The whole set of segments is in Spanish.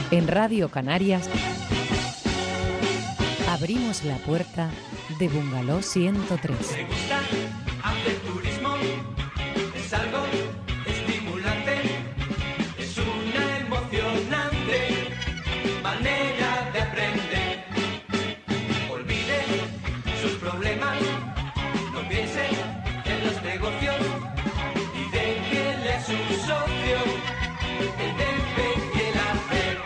En Radio Canarias abrimos la puerta de Bungalow 103. Me gusta hacer turismo, es algo estimulante, es una emocionante manera de aprender. Olvide sus problemas, no piense en los negocios y déjele a su socio el debe y el hacer.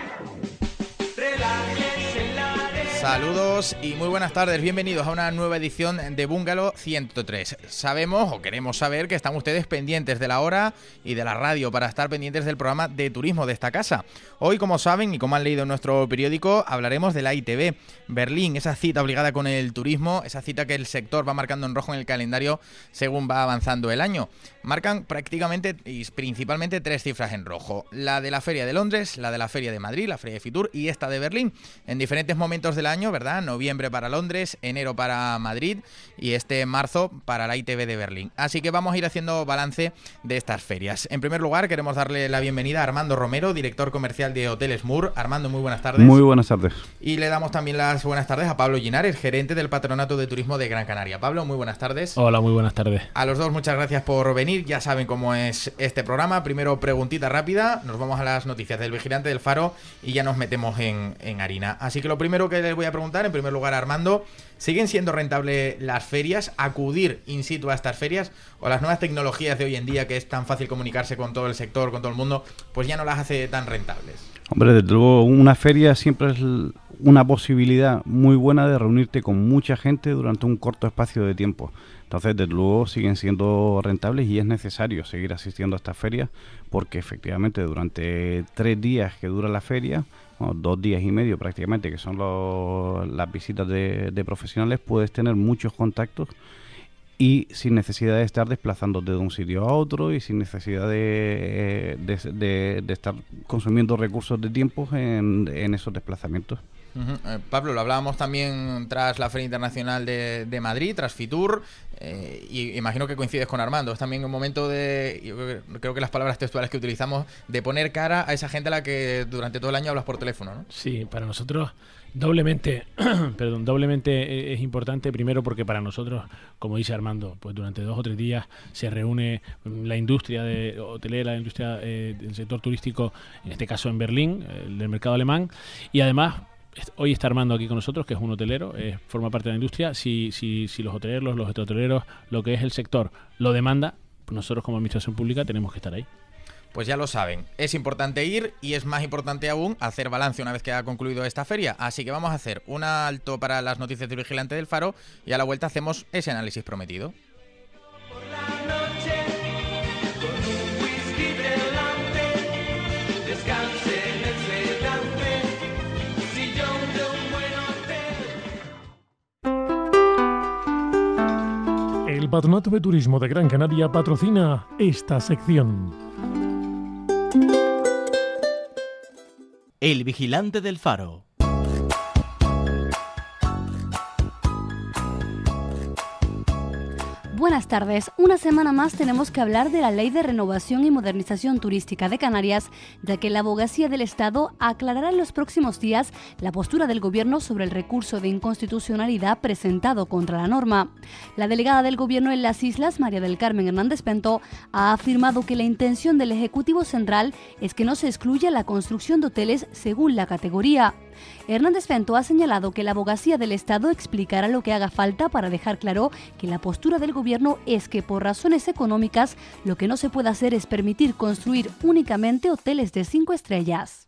Relájese en la arena. Saludos y muy buenas tardes, bienvenidos a una nueva edición de Bungalow 103. Sabemos o queremos saber que están ustedes pendientes de la hora y de la radio para estar pendientes del programa de turismo de esta casa. Hoy, como saben y como han leído en nuestro periódico, hablaremos de la ITV Berlín, esa cita obligada con el turismo, esa cita que el sector va marcando en rojo en el calendario según va avanzando el año. Marcan prácticamente y principalmente tres cifras en rojo: la de la Feria de Londres, la de la Feria de Madrid, la Feria de Fitur, y esta de Berlín, en diferentes momentos del año, ¿verdad? Noviembre para Londres, enero para Madrid y este marzo para la ITV de Berlín. Así que vamos a ir haciendo balance de estas ferias. En primer lugar, queremos darle la bienvenida a Armando Romero, director comercial de Hoteles Moore. Armando, muy buenas tardes. Muy buenas tardes. Y le damos también las buenas tardes a Pablo Linares, gerente del Patronato de Turismo de Gran Canaria. Pablo, muy buenas tardes. Hola, muy buenas tardes. A los dos, muchas gracias por venir. Ya saben cómo es este programa. Primero, preguntita rápida. Nos vamos a las noticias del Vigilante del Faro y ya nos metemos en harina. Así que lo primero que les voy a preguntar, en primer lugar, a Armando, ¿siguen siendo rentables las ferias, acudir in situ a estas ferias, o las nuevas tecnologías de hoy en día, que es tan fácil comunicarse con todo el sector, con todo el mundo, pues ya no las hace tan rentables? Hombre, desde luego, una feria siempre es una posibilidad muy buena de reunirte con mucha gente durante un corto espacio de tiempo. Entonces, desde luego, siguen siendo rentables y es necesario seguir asistiendo a estas ferias porque, efectivamente, durante 3 días que dura la feria, 2 días y medio prácticamente, que son las visitas de profesionales, puedes tener muchos contactos y sin necesidad de estar desplazándote de un sitio a otro y sin necesidad de estar consumiendo recursos de tiempo en esos desplazamientos. Pablo, lo hablábamos también tras la Feria Internacional de Madrid, tras Fitur, y imagino que coincides con Armando. Es también un momento de, yo creo que las palabras textuales que utilizamos, de poner cara a esa gente a la que durante todo el año hablas por teléfono, ¿no? Sí, para nosotros doblemente es importante, primero porque para nosotros, como dice Armando, pues durante 2 o 3 días se reúne la industria hotelera, la industria del sector turístico, en este caso en Berlín, del mercado alemán, y además hoy está Armando aquí con nosotros, que es un hotelero, forma parte de la industria. Si los hoteleros, los hoteleros, lo que es el sector lo demanda, pues nosotros como administración pública tenemos que estar ahí. Pues ya lo saben, es importante ir y es más importante aún hacer balance una vez que ha concluido esta feria. Así que vamos a hacer un alto para las noticias del Vigilante del Faro y a la vuelta hacemos ese análisis prometido. Por la noche, con un whisky delante, descanse en el sedante, sillón de un buen hotel. El Patronato de Turismo de Gran Canaria patrocina esta sección. El Vigilante del Faro. Buenas tardes. Una semana más tenemos que hablar de la Ley de Renovación y Modernización Turística de Canarias, ya que la Abogacía del Estado aclarará en los próximos días la postura del Gobierno sobre el recurso de inconstitucionalidad presentado contra la norma. La delegada del Gobierno en las Islas, María del Carmen Hernández Pento, ha afirmado que la intención del Ejecutivo Central es que no se excluya la construcción de hoteles según la categoría. Hernández Pento ha señalado que la Abogacía del Estado explicará lo que haga falta para dejar claro que la postura del Gobierno es que por razones económicas lo que no se puede hacer es permitir construir únicamente hoteles de 5 estrellas.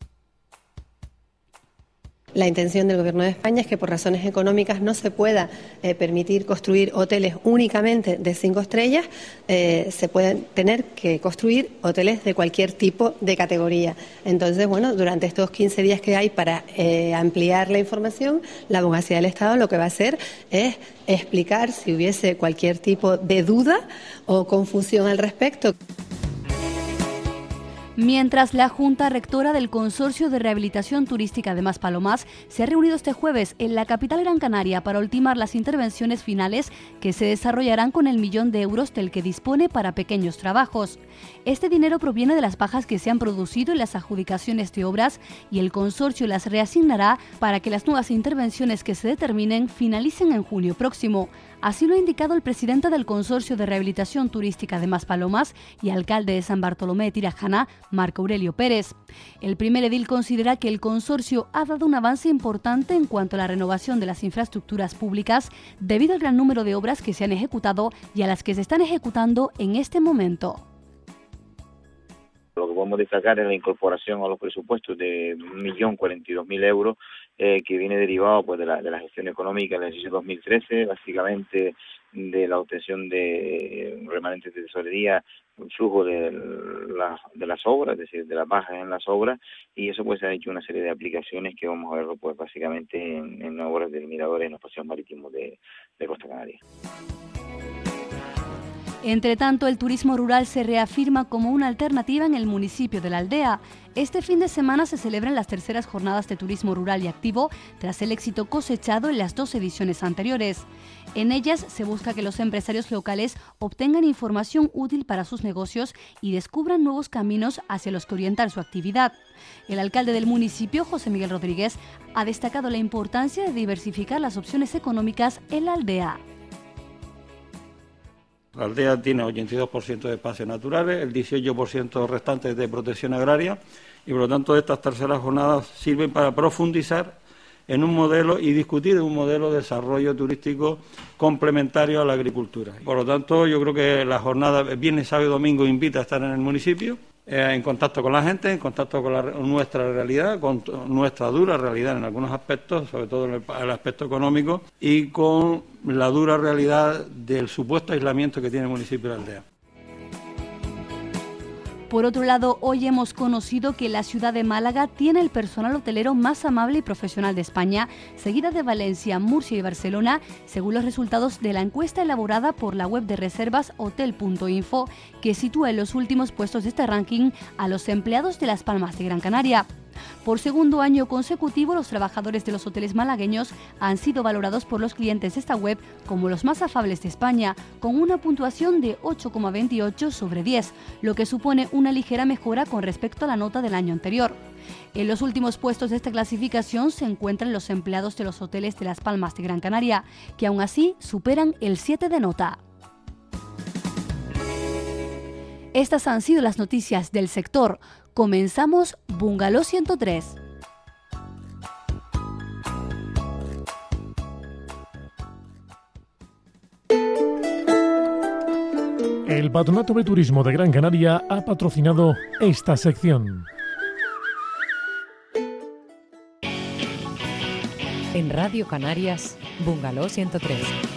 La intención del Gobierno de España es que por razones económicas no se pueda permitir construir hoteles únicamente de 5 estrellas, se pueden tener que construir hoteles de cualquier tipo de categoría. Entonces, bueno, durante estos 15 días que hay para ampliar la información, la Abogacía del Estado lo que va a hacer es explicar si hubiese cualquier tipo de duda o confusión al respecto. Mientras la Junta Rectora del Consorcio de Rehabilitación Turística de Maspalomas se ha reunido este jueves en la capital Gran Canaria para ultimar las intervenciones finales que se desarrollarán con el 1 millón de euros del que dispone para pequeños trabajos. Este dinero proviene de las bajas que se han producido en las adjudicaciones de obras y el consorcio las reasignará para que las nuevas intervenciones que se determinen finalicen en junio próximo. Así lo ha indicado el presidente del Consorcio de Rehabilitación Turística de Maspalomas y alcalde de San Bartolomé de Tirajana, Marco Aurelio Pérez. El primer edil considera que el consorcio ha dado un avance importante en cuanto a la renovación de las infraestructuras públicas debido al gran número de obras que se han ejecutado y a las que se están ejecutando en este momento. Lo que podemos destacar es la incorporación a los presupuestos de 1.042.000 euros que viene derivado pues de la gestión económica del ejercicio 2013, básicamente de la obtención de remanentes de tesorería, un flujo de las obras, es decir, de las bajas en las obras, y eso pues se ha hecho una serie de aplicaciones que vamos a verlo pues básicamente en obras del mirador en los paseos marítimos de Costa Canaria. Entre tanto, el turismo rural se reafirma como una alternativa en el municipio de La Aldea. Este fin de semana se celebran las terceras jornadas de turismo rural y activo tras el éxito cosechado en las 2 ediciones anteriores. En ellas se busca que los empresarios locales obtengan información útil para sus negocios y descubran nuevos caminos hacia los que orientar su actividad. El alcalde del municipio, José Miguel Rodríguez, ha destacado la importancia de diversificar las opciones económicas en La Aldea. La aldea tiene 82% de espacios naturales, el 18% restante es de protección agraria y por lo tanto estas terceras jornadas sirven para profundizar en un modelo y discutir un modelo de desarrollo turístico complementario a la agricultura. Por lo tanto, yo creo que la jornada viernes, sábado y domingo invita a estar en el municipio, en contacto con la gente, en contacto con nuestra realidad, con nuestra dura realidad en algunos aspectos, sobre todo en el aspecto económico, y con la dura realidad del supuesto aislamiento que tiene el municipio de Aldea. Por otro lado, hoy hemos conocido que la ciudad de Málaga tiene el personal hotelero más amable y profesional de España, seguida de Valencia, Murcia y Barcelona, según los resultados de la encuesta elaborada por la web de reservas hotel.info, que sitúa en los últimos puestos de este ranking a los empleados de Las Palmas de Gran Canaria. Por segundo año consecutivo, los trabajadores de los hoteles malagueños han sido valorados por los clientes de esta web como los más afables de España, con una puntuación de 8,28 sobre 10, lo que supone una ligera mejora con respecto a la nota del año anterior. En los últimos puestos de esta clasificación se encuentran los empleados de los hoteles de Las Palmas de Gran Canaria, que aún así superan el 7 de nota. Estas han sido las noticias del sector. Comenzamos Bungalow 103. El Patronato de Turismo de Gran Canaria ha patrocinado esta sección. En Radio Canarias, Bungalow 103.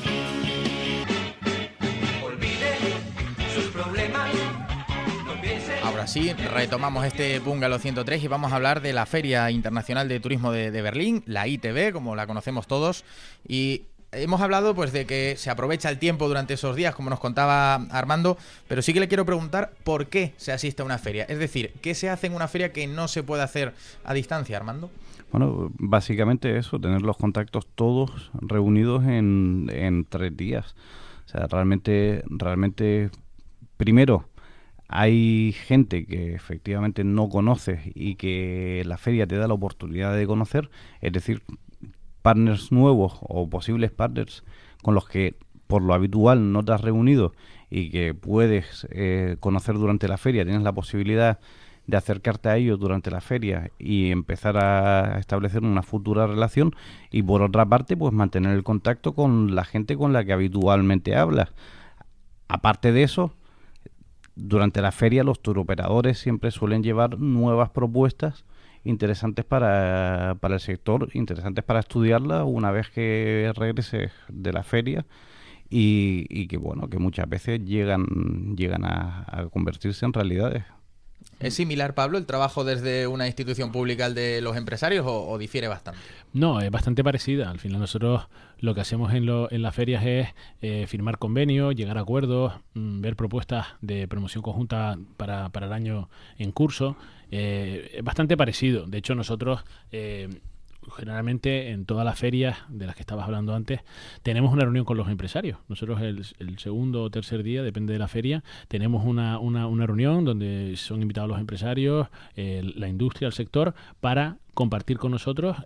Ahora sí, retomamos este Bungalow 103 y vamos a hablar de la Feria Internacional de Turismo de Berlín, la ITB, como la conocemos todos, y hemos hablado pues de que se aprovecha el tiempo durante esos días, como nos contaba Armando, pero sí que le quiero preguntar por qué se asiste a una feria, es decir, ¿qué se hace en una feria que no se puede hacer a distancia, Armando? Bueno, básicamente eso, tener los contactos todos reunidos en 3 días. O sea, realmente, primero, hay gente que efectivamente no conoces y que la feria te da la oportunidad de conocer, es decir, partners nuevos o posibles partners con los que por lo habitual no te has reunido y que puedes conocer durante la feria, tienes la posibilidad de acercarte a ellos durante la feria y empezar a establecer una futura relación, y por otra parte pues mantener el contacto con la gente con la que habitualmente hablas. Aparte de eso, durante la feria los turoperadores siempre suelen llevar nuevas propuestas interesantes para el sector, interesantes para estudiarla una vez que regreses de la feria, y que bueno, que muchas veces llegan a convertirse en realidades. ¿Es similar, Pablo, el trabajo desde una institución pública al de los empresarios o difiere bastante? No, es bastante parecida. Al final nosotros lo que hacemos en las ferias es firmar convenios, llegar a acuerdos, ver propuestas de promoción conjunta para el año en curso. Es bastante parecido. De hecho, nosotros generalmente en todas las ferias de las que estabas hablando antes tenemos una reunión con los empresarios. Nosotros el segundo o tercer día, depende de la feria, tenemos una reunión donde son invitados los empresarios, la industria, el sector, para compartir con nosotros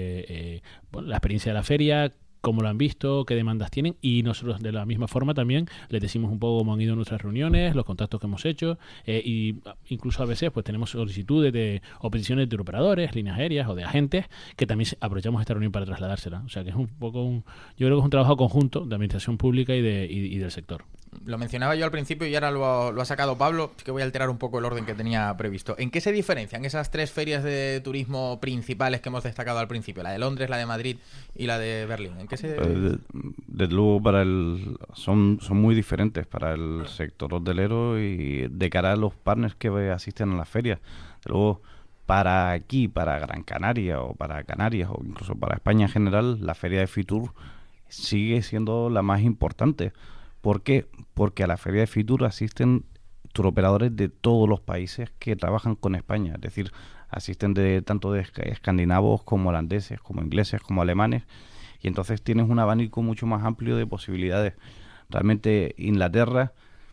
la experiencia de la feria, cómo lo han visto, qué demandas tienen, y nosotros de la misma forma también les decimos un poco cómo han ido nuestras reuniones, los contactos que hemos hecho, y incluso a veces pues tenemos solicitudes o peticiones de operadores, líneas aéreas o de agentes, que también aprovechamos esta reunión para trasladársela. O sea que es un poco yo creo que es un trabajo conjunto de administración pública y del sector. Lo mencionaba yo al principio y ahora lo ha sacado Pablo, que voy a alterar un poco el orden que tenía previsto. ¿En qué se diferencian esas 3 ferias de turismo principales que hemos destacado al principio? La de Londres, la de Madrid y la de Berlín. ¿En qué se...? Desde luego son muy diferentes para el sector hotelero y de cara a los partners que asisten a las ferias. Desde luego, para aquí, para Gran Canaria o para Canarias o incluso para España en general, la feria de Fitur sigue siendo la más importante. ¿Por qué? Porque a la feria de Fitur asisten turoperadores de todos los países que trabajan con España. Es decir, asisten tanto de escandinavos como holandeses, como ingleses, como alemanes. Y entonces tienes un abanico mucho más amplio de posibilidades. Realmente Inglaterra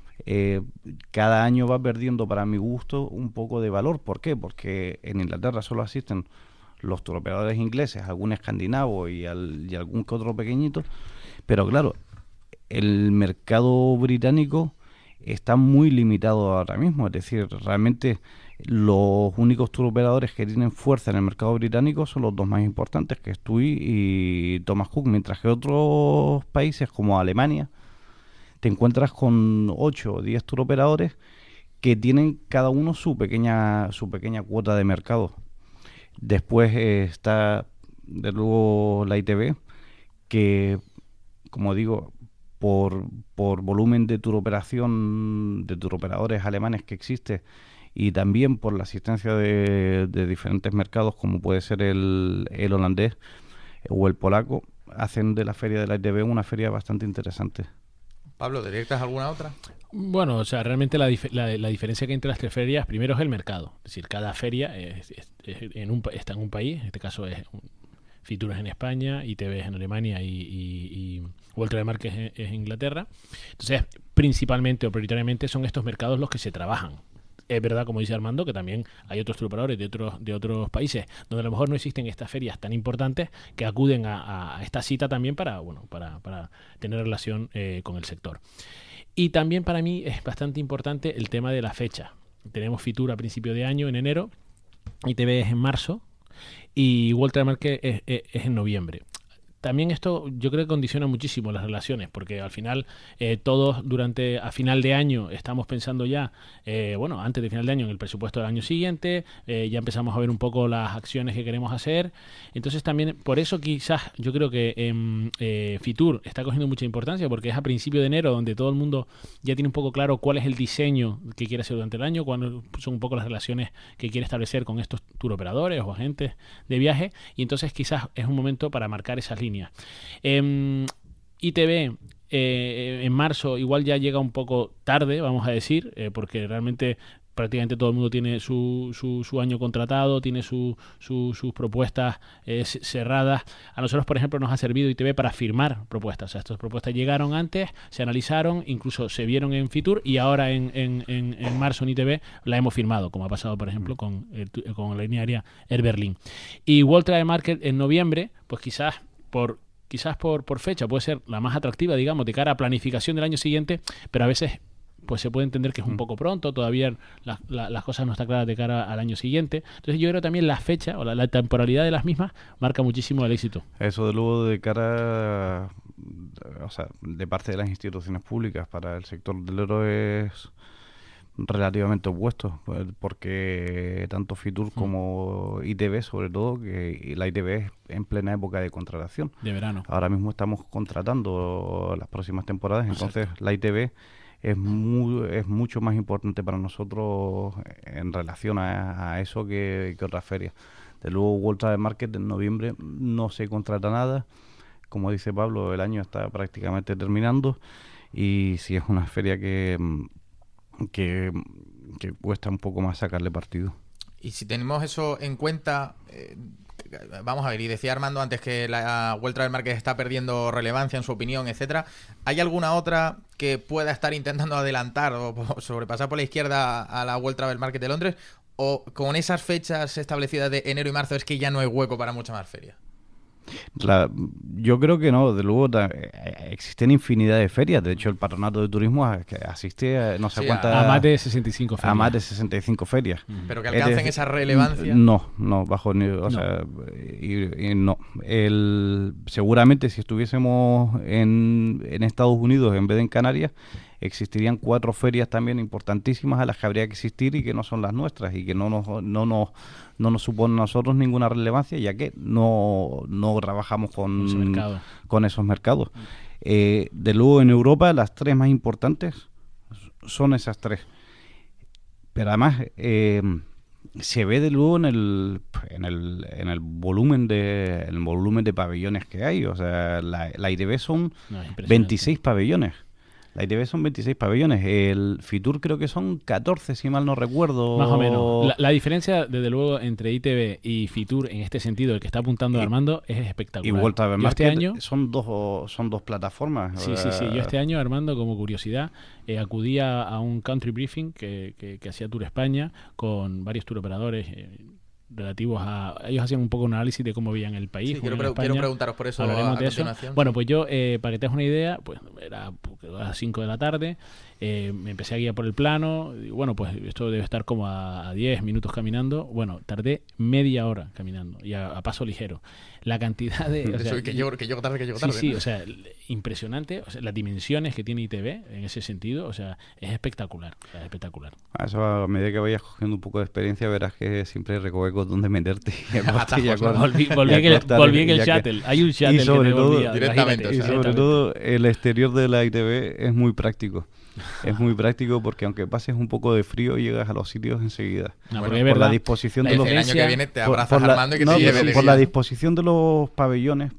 cada año va perdiendo, para mi gusto, un poco de valor. ¿Por qué? Porque en Inglaterra solo asisten los turoperadores ingleses, algún escandinavo y algún que otro pequeñito. Pero claro, el mercado británico está muy limitado ahora mismo. Es decir, realmente los únicos turoperadores que tienen fuerza en el mercado británico son los 2 más importantes, que es TUI y Thomas Cook, mientras que otros países como Alemania te encuentras con 8 o 10 turoperadores que tienen cada uno su pequeña cuota de mercado. Después está, de luego, la ITB, que, como digo, por volumen de turoperación, de turoperadores alemanes que existe, y también por la asistencia de diferentes mercados, como puede ser el holandés o el polaco, hacen de la feria de la ITB una feria bastante interesante. Pablo, ¿directas alguna otra? Bueno, o sea, realmente la diferencia que hay entre las 3 ferias, primero es el mercado. Es decir, cada feria está en un país, en este caso es Fitur es en España, ITB es en Alemania y Walter de Marque es en Inglaterra. Entonces, principalmente o prioritariamente son estos mercados los que se trabajan. Es verdad, como dice Armando, que también hay otros turoperadores de otros países donde a lo mejor no existen estas ferias tan importantes que acuden a esta cita también para tener relación con el sector. Y también para mí es bastante importante el tema de la fecha. Tenemos Fitur a principio de año, en enero, ITB es en marzo y Walter Marque es en noviembre. También esto yo creo que condiciona muchísimo las relaciones, porque al final todos a final de año estamos pensando ya, antes de final de año, en el presupuesto del año siguiente, ya empezamos a ver un poco las acciones que queremos hacer. Entonces también, por eso quizás yo creo que Fitur está cogiendo mucha importancia, porque es a principio de enero donde todo el mundo ya tiene un poco claro cuál es el diseño que quiere hacer durante el año, cuáles son un poco las relaciones que quiere establecer con estos turoperadores o agentes de viaje, y entonces quizás es un momento para marcar esas líneas. ITB en marzo igual ya llega un poco tarde, vamos a decir, porque realmente prácticamente todo el mundo tiene su año contratado, tiene sus propuestas cerradas. A nosotros, por ejemplo, nos ha servido ITB para firmar propuestas. O sea, estas propuestas llegaron antes, se analizaron, incluso se vieron en Fitur, y ahora en marzo en ITB la hemos firmado, como ha pasado, por ejemplo, con la línea aérea Air Berlin. Y Walter de Market en noviembre, pues quizás por fecha puede ser la más atractiva, digamos, de cara a planificación del año siguiente, pero a veces pues se puede entender que es un poco pronto, todavía las cosas no están claras de cara al año siguiente. Entonces yo creo que también la fecha o la temporalidad de las mismas marca muchísimo el éxito. Eso de luego de cara, o sea, de parte de las instituciones públicas para el sector hotelero es relativamente opuesto, porque tanto Fitur como ITB, sobre todo, que la ITB es en plena época de contratación. De verano. Ahora mismo estamos contratando las próximas temporadas, entonces la ITB es mucho más importante para nosotros en relación a eso que otras ferias. De luego, World Travel Market en noviembre no se contrata nada. Como dice Pablo, el año está prácticamente terminando y sí es una feria que cuesta un poco más sacarle partido. Y si tenemos eso en cuenta, vamos a ver, y decía Armando antes que la World Travel Market está perdiendo relevancia en su opinión, etcétera. ¿Hay alguna otra que pueda estar intentando adelantar o sobrepasar por la izquierda a la World Travel Market de Londres? ¿O con esas fechas establecidas de enero y marzo es que ya no hay hueco para mucha más ferias? Yo creo que no, de luego existen infinidad de ferias. De hecho, el Patronato de Turismo asiste a no sé cuántas, a más de 65 ferias. A más de 65 ferias. Pero que alcancen esa relevancia. No, bajo ni, o sea, no. Seguramente si estuviésemos en Estados Unidos en vez de en Canarias, existirían 4 ferias también importantísimas a las que habría que asistir y que no son las nuestras y que no nos suponen a nosotros ninguna relevancia, ya que no trabajamos con esos mercados. De luego en Europa las 3 más importantes son esas 3. Pero además se ve de luego en el volumen de pabellones que hay. O sea, la ITB son 26 pabellones. La ITB son 26 pabellones. El Fitur creo que son 14, si mal no recuerdo. Más o menos. La diferencia, desde luego, entre ITB y Fitur, en este sentido, el que está apuntando Armando, es espectacular. Y World Travel Market este año son dos plataformas. Sí. Yo este año, Armando, como curiosidad, acudía a un country briefing que hacía Tour España con varios tour operadores relativos a... Ellos hacían un poco un análisis de cómo veían el país. Sí, quiero preguntaros por eso a continuación. Bueno, pues yo, para que te hagas una idea, pues era a las 5 de la tarde, me empecé a guiar por el plano, y bueno, pues esto debe estar como a 10 minutos caminando. Bueno, tardé media hora caminando, y a paso ligero. La cantidad de... O sea, que llego tarde. Sí, o sea, impresionante. O sea, las dimensiones que tiene ITB en ese sentido, o sea, es espectacular. espectacular. Eso, a medida que vayas cogiendo un poco de experiencia, verás que siempre hay recovecos donde meterte. Volví en el shuttle. Hay un shuttle y sobre que todo, directamente. Y sobre todo, el exterior de la ITB es muy práctico. Es muy práctico porque aunque pases un poco de frío, llegas a los sitios enseguida. Por la disposición de los... El año que viene te abrazas Armando y que te lleve por la disposición de los pabellones,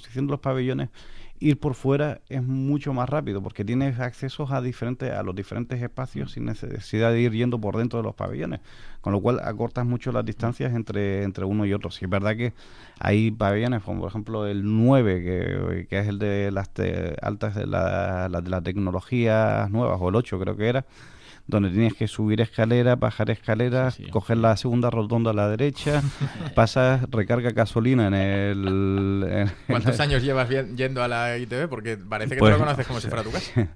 ir por fuera es mucho más rápido porque tienes accesos a los diferentes espacios sin necesidad de ir yendo por dentro de los pabellones, con lo cual acortas mucho las distancias entre uno y otro. Sí, es verdad que hay pabellones como por ejemplo el 9 que es el de las altas de las tecnologías nuevas, o el 8 creo que era, donde tienes que subir escaleras, bajar escaleras, coger la segunda rotonda a la derecha, pasas, recarga gasolina en el... ¿Cuántos años llevas yendo a la ITB? Porque parece que tú lo conoces como si fuera tu casa.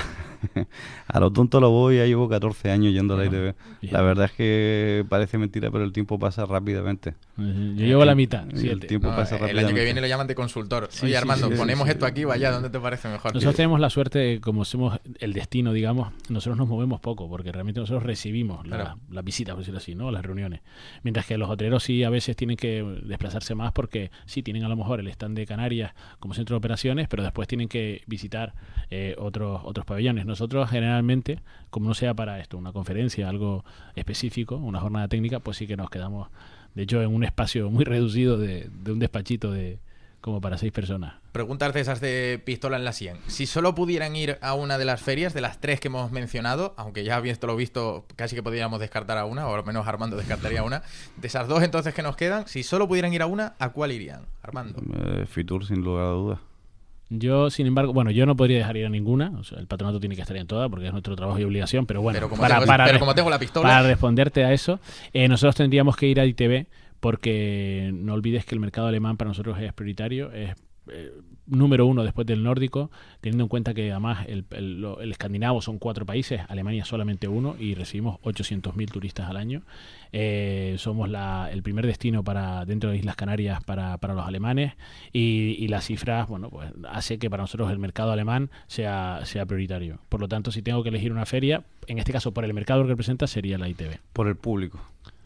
A lo tonto lo voy, ya llevo 14 años yendo a la ITB. La verdad es que parece mentira, pero el tiempo pasa rápidamente. Yo llevo la mitad. El tiempo pasa rápidamente. El año que viene lo llaman de consultor. Oye, Armando, ponemos esto aquí, vaya, ¿dónde te parece mejor? Nosotros tenemos la suerte, como somos el destino, digamos, nosotros nos movemos poco, porque realmente nosotros recibimos las visitas, por decirlo así, ¿no? Las reuniones. Mientras que los hoteleros sí a veces tienen que desplazarse más porque sí tienen a lo mejor el stand de Canarias como centro de operaciones, pero después tienen que visitar otros pabellones. Nosotros generalmente, como no sea para esto, una conferencia, algo específico, una jornada técnica, pues sí que nos quedamos, de hecho, en un espacio muy reducido de un despachito como para 6 personas. Preguntas de esas de pistola en la sien. Si solo pudieran ir a una de las ferias, de las 3 que hemos mencionado, aunque ya visto lo visto, casi que podríamos descartar a una, o al menos Armando descartaría una, de esas 2 entonces que nos quedan, si solo pudieran ir a una, ¿a cuál irían, Armando? Fitur, sin lugar a dudas. Yo, sin embargo, yo no podría dejar ir a ninguna. O sea, el patronato tiene que estar en todas porque es nuestro trabajo y obligación. Pero bueno, como tengo la pistola, para responderte a eso, nosotros tendríamos que ir a ITB porque no olvides que el mercado alemán para nosotros es prioritario, es número 1 después del nórdico, teniendo en cuenta que además el escandinavo son 4 países, Alemania solamente 1 y recibimos 800.000 turistas al año. Somos el primer destino dentro de Islas Canarias para los alemanes y las cifras, pues hace que para nosotros el mercado alemán sea prioritario. Por lo tanto, si tengo que elegir una feria, en este caso por el mercado que representa, sería la ITB. Por el público.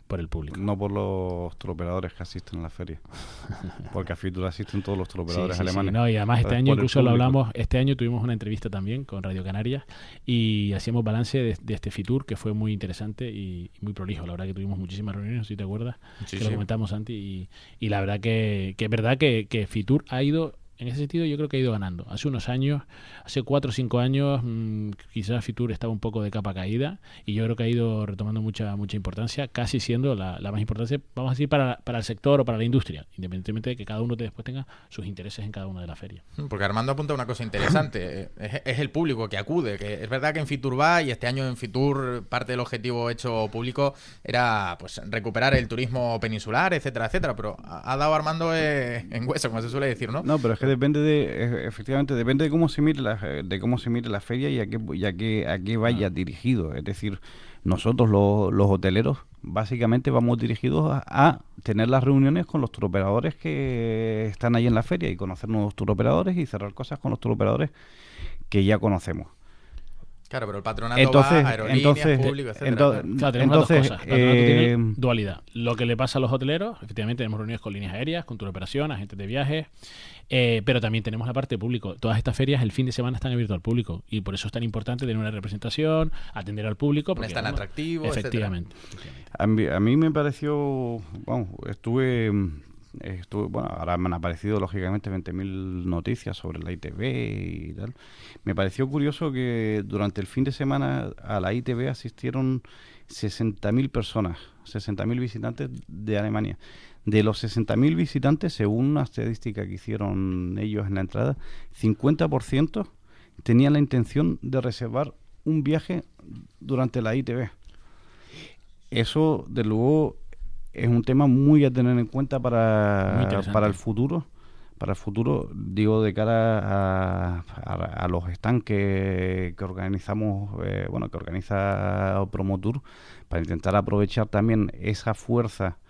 por el público. No por los turoperadores que asisten a la feria, porque a Fitur asisten todos los turoperadores alemanes. No, y además este Entonces, año por el incluso lo público. hablamos, este año tuvimos una entrevista también con Radio Canarias y hacíamos balance de este Fitur, que fue muy interesante y muy prolijo. La verdad que tuvimos muchísimas reuniones, si te acuerdas, Sí, que lo comentamos antes, y la verdad que es verdad que Fitur ha ido, en ese sentido yo creo que ha ido ganando. Hace unos años, hace 4 o 5 años, quizás Fitur estaba un poco de capa caída y yo creo que ha ido retomando mucha importancia, casi siendo la más importante, vamos a decir, para el sector o para la industria, independientemente de que cada uno después tenga sus intereses en cada una de las ferias. Porque Armando apunta una cosa interesante, es el público que acude, que es verdad que en Fitur va, y este año en Fitur parte del objetivo hecho público era pues recuperar el turismo peninsular, etcétera, etcétera, pero ha dado Armando en hueso, como se suele decir, ¿no? No, pero es que efectivamente depende de cómo se mire la feria y a qué vaya dirigido. Es decir, nosotros los hoteleros básicamente vamos dirigidos a tener las reuniones con los turoperadores que están ahí en la feria y conocer nuevos turoperadores y cerrar cosas con los turoperadores que ya conocemos. Claro, pero el patronato va a aerolíneas, público, etcétera. Claro, tenemos las dos cosas. El patronato tiene dualidad. Lo que le pasa a los hoteleros, efectivamente tenemos reuniones con líneas aéreas, con turoperación, agentes de viajes, pero también tenemos la parte de público. Todas estas ferias el fin de semana están abiertas al público y por eso es tan importante tener una representación, atender al público. No es tan atractivo, efectivamente. A mí me pareció, estuve, bueno, ahora me han aparecido lógicamente 20.000 noticias sobre la ITV y tal. Me pareció curioso que durante el fin de semana a la ITV asistieron 60.000 personas, 60.000 visitantes de Alemania. De los 60.000 visitantes, según una estadística que hicieron ellos en la entrada, 50% tenían la intención de reservar un viaje durante la ITV. Eso, de luego, es un tema muy a tener en cuenta para el futuro. Para el futuro, digo, de cara a los stands que organizamos, que organiza Promotour, para intentar aprovechar también esa fuerza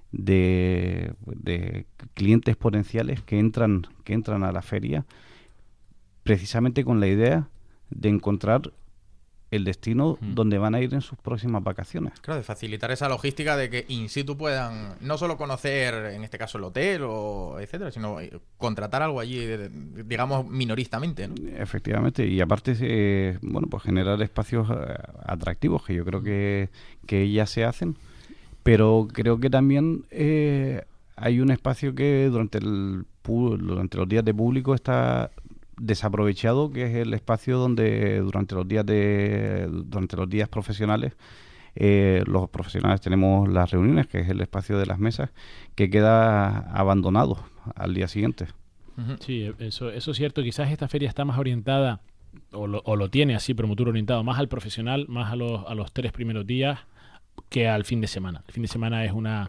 de clientes potenciales que entran a la feria, precisamente con la idea de encontrar el destino donde van a ir en sus próximas vacaciones. Claro, de facilitar esa logística de que in situ puedan no solo conocer, en este caso, el hotel o etcétera, sino contratar algo allí, digamos, minoristamente, ¿no? Efectivamente, y aparte, pues generar espacios atractivos, que yo creo que ya se hacen, pero creo que también hay un espacio que durante los días de público está desaprovechado, que es el espacio donde durante los días profesionales los profesionales tenemos las reuniones, que es el espacio de las mesas, que queda abandonado al día siguiente. Sí, eso es cierto. Quizás esta feria está más orientada, o lo tiene así, Promotour orientado más al profesional, más a los 3 primeros días que al fin de semana. El fin de semana es una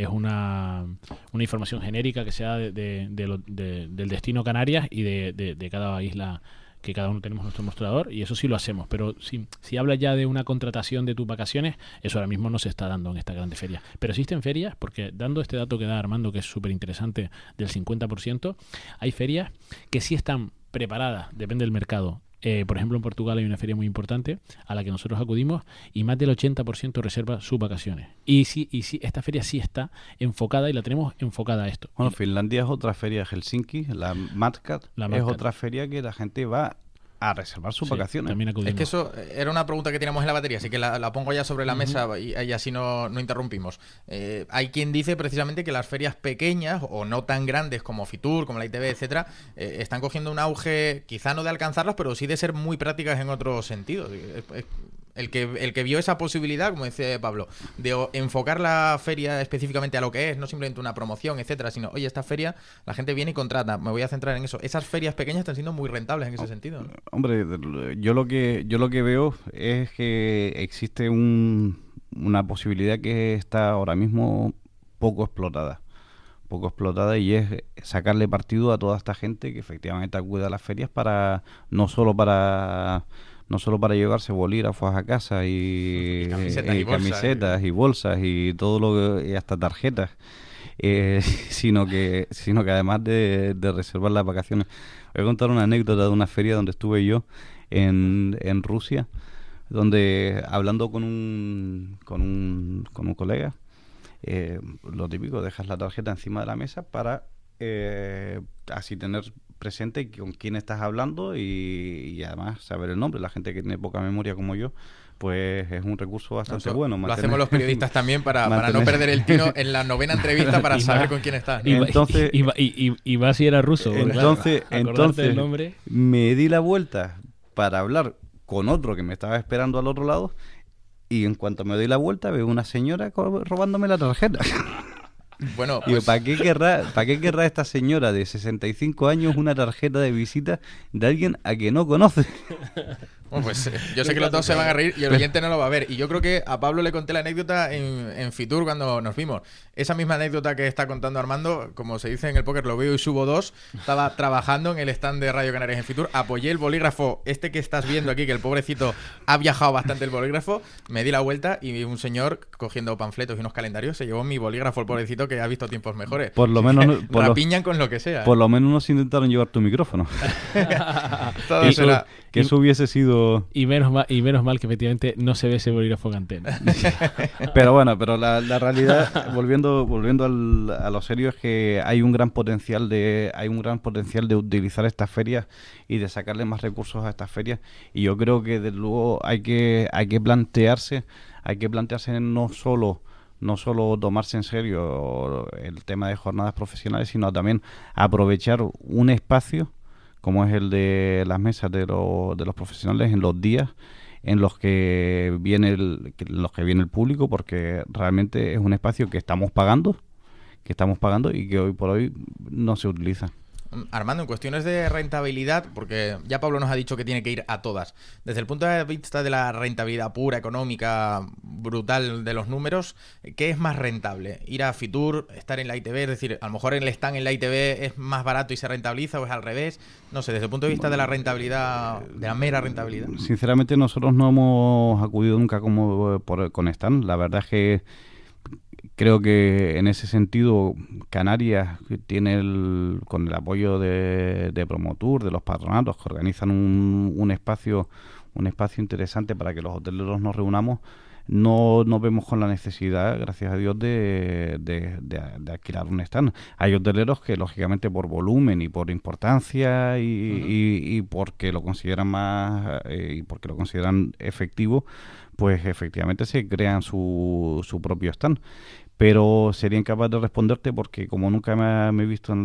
información genérica que se da del destino Canarias y de cada isla, que cada uno tenemos nuestro mostrador, y eso sí lo hacemos. Pero si hablas ya de una contratación de tus vacaciones, eso ahora mismo no se está dando en esta grande feria. Pero existen ferias, porque dando este dato que da Armando, que es súper interesante, del 50%, hay ferias que sí están preparadas, depende del mercado. Por ejemplo, en Portugal hay una feria muy importante a la que nosotros acudimos y más del 80% reserva sus vacaciones. Y sí, esta feria sí está enfocada y la tenemos enfocada a esto. Bueno, Finlandia es otra feria, Helsinki, la Matcat es otra feria que la gente va a reservar sus vacaciones. También acudimos. Es que eso era una pregunta que teníamos en la batería, así que la pongo ya sobre la mesa y así no interrumpimos. Hay quien dice precisamente que las ferias pequeñas o no tan grandes como Fitur, como la ITV, etcétera, están cogiendo un auge, quizá no de alcanzarlas, pero sí de ser muy prácticas en otros sentidos. El que vio esa posibilidad, como dice Pablo, de enfocar la feria específicamente a lo que es, no simplemente una promoción, etcétera, sino, oye, esta feria, la gente viene y contrata, me voy a centrar en eso. Esas ferias pequeñas están siendo muy rentables en ese sentido, ¿no? Hombre, yo lo que veo es que existe una posibilidad que está ahora mismo poco explotada, y es sacarle partido a toda esta gente que efectivamente acude a las ferias no solo para llevarse bolígrafos a casa y camisetas y bolsas y todo y hasta tarjetas, sino que además de reservar las vacaciones. Voy a contar una anécdota de una feria donde estuve yo en Rusia, donde hablando con un colega, lo típico, dejas la tarjeta encima de la mesa para así tener presente con quién estás hablando y además saber el nombre. La gente que tiene poca memoria como yo, pues es un recurso bastante bueno. Lo hacemos los periodistas también para no perder el tino en la 9ª entrevista para saber con quién estás, ¿no? Entonces, y va si era ruso. Entonces el nombre. Me di la vuelta para hablar con otro que me estaba esperando al otro lado y en cuanto me doy la vuelta veo una señora robándome la tarjeta. Bueno, pues... ¿para qué querrá esta señora de 65 años una tarjeta de visita de alguien a que no conoce? Bueno, pues yo sé que los dos se van a reír y el oyente no lo va a ver. Y yo creo que a Pablo le conté la anécdota en Fitur cuando nos vimos. Esa misma anécdota que está contando Armando, como se dice en el póker, lo veo y subo 2. Estaba trabajando en el stand de Radio Canarias en Fitur. Apoyé el bolígrafo, este que estás viendo aquí, que el pobrecito ha viajado bastante el bolígrafo. Me di la vuelta y vi un señor cogiendo panfletos y unos calendarios. Se llevó mi bolígrafo, el pobrecito, que ha visto tiempos mejores. Por lo menos rapiñan con lo que sea. Por lo menos nos intentaron llevar tu micrófono. Que eso hubiese sido... Y menos mal que efectivamente no se ve ese bolígrafo en antena. Pero bueno, la realidad, volviendo a lo serio, es que hay un gran potencial de utilizar estas ferias y de sacarle más recursos a estas ferias. Y yo creo que desde luego hay que plantearse no solo tomarse en serio el tema de jornadas profesionales, sino también aprovechar un espacio como es el de las mesas de los profesionales en los días en los que viene el público, porque realmente es un espacio que estamos pagando y que hoy por hoy no se utiliza. Armando, en cuestiones de rentabilidad, porque ya Pablo nos ha dicho que tiene que ir a todas, desde el punto de vista de la rentabilidad pura, económica, brutal de los números, ¿qué es más rentable? ¿Ir a Fitur, estar en la ITV? Es decir, a lo mejor el stand en la ITV es más barato y se rentabiliza, o es al revés. No sé, desde el punto de vista de la rentabilidad, de la mera rentabilidad. Sinceramente, nosotros no hemos acudido nunca con stand. La verdad es que creo que en ese sentido Canarias tiene con el apoyo de Promotur, de los patronatos que organizan un espacio interesante para que los hoteleros nos reunamos. No nos vemos con la necesidad, gracias a Dios, de alquilar un stand. Hay hoteleros que, lógicamente, por volumen y por importancia y porque lo consideran porque lo consideran efectivo, pues efectivamente se crean su propio stand. Pero sería incapaz de responderte porque como nunca me he visto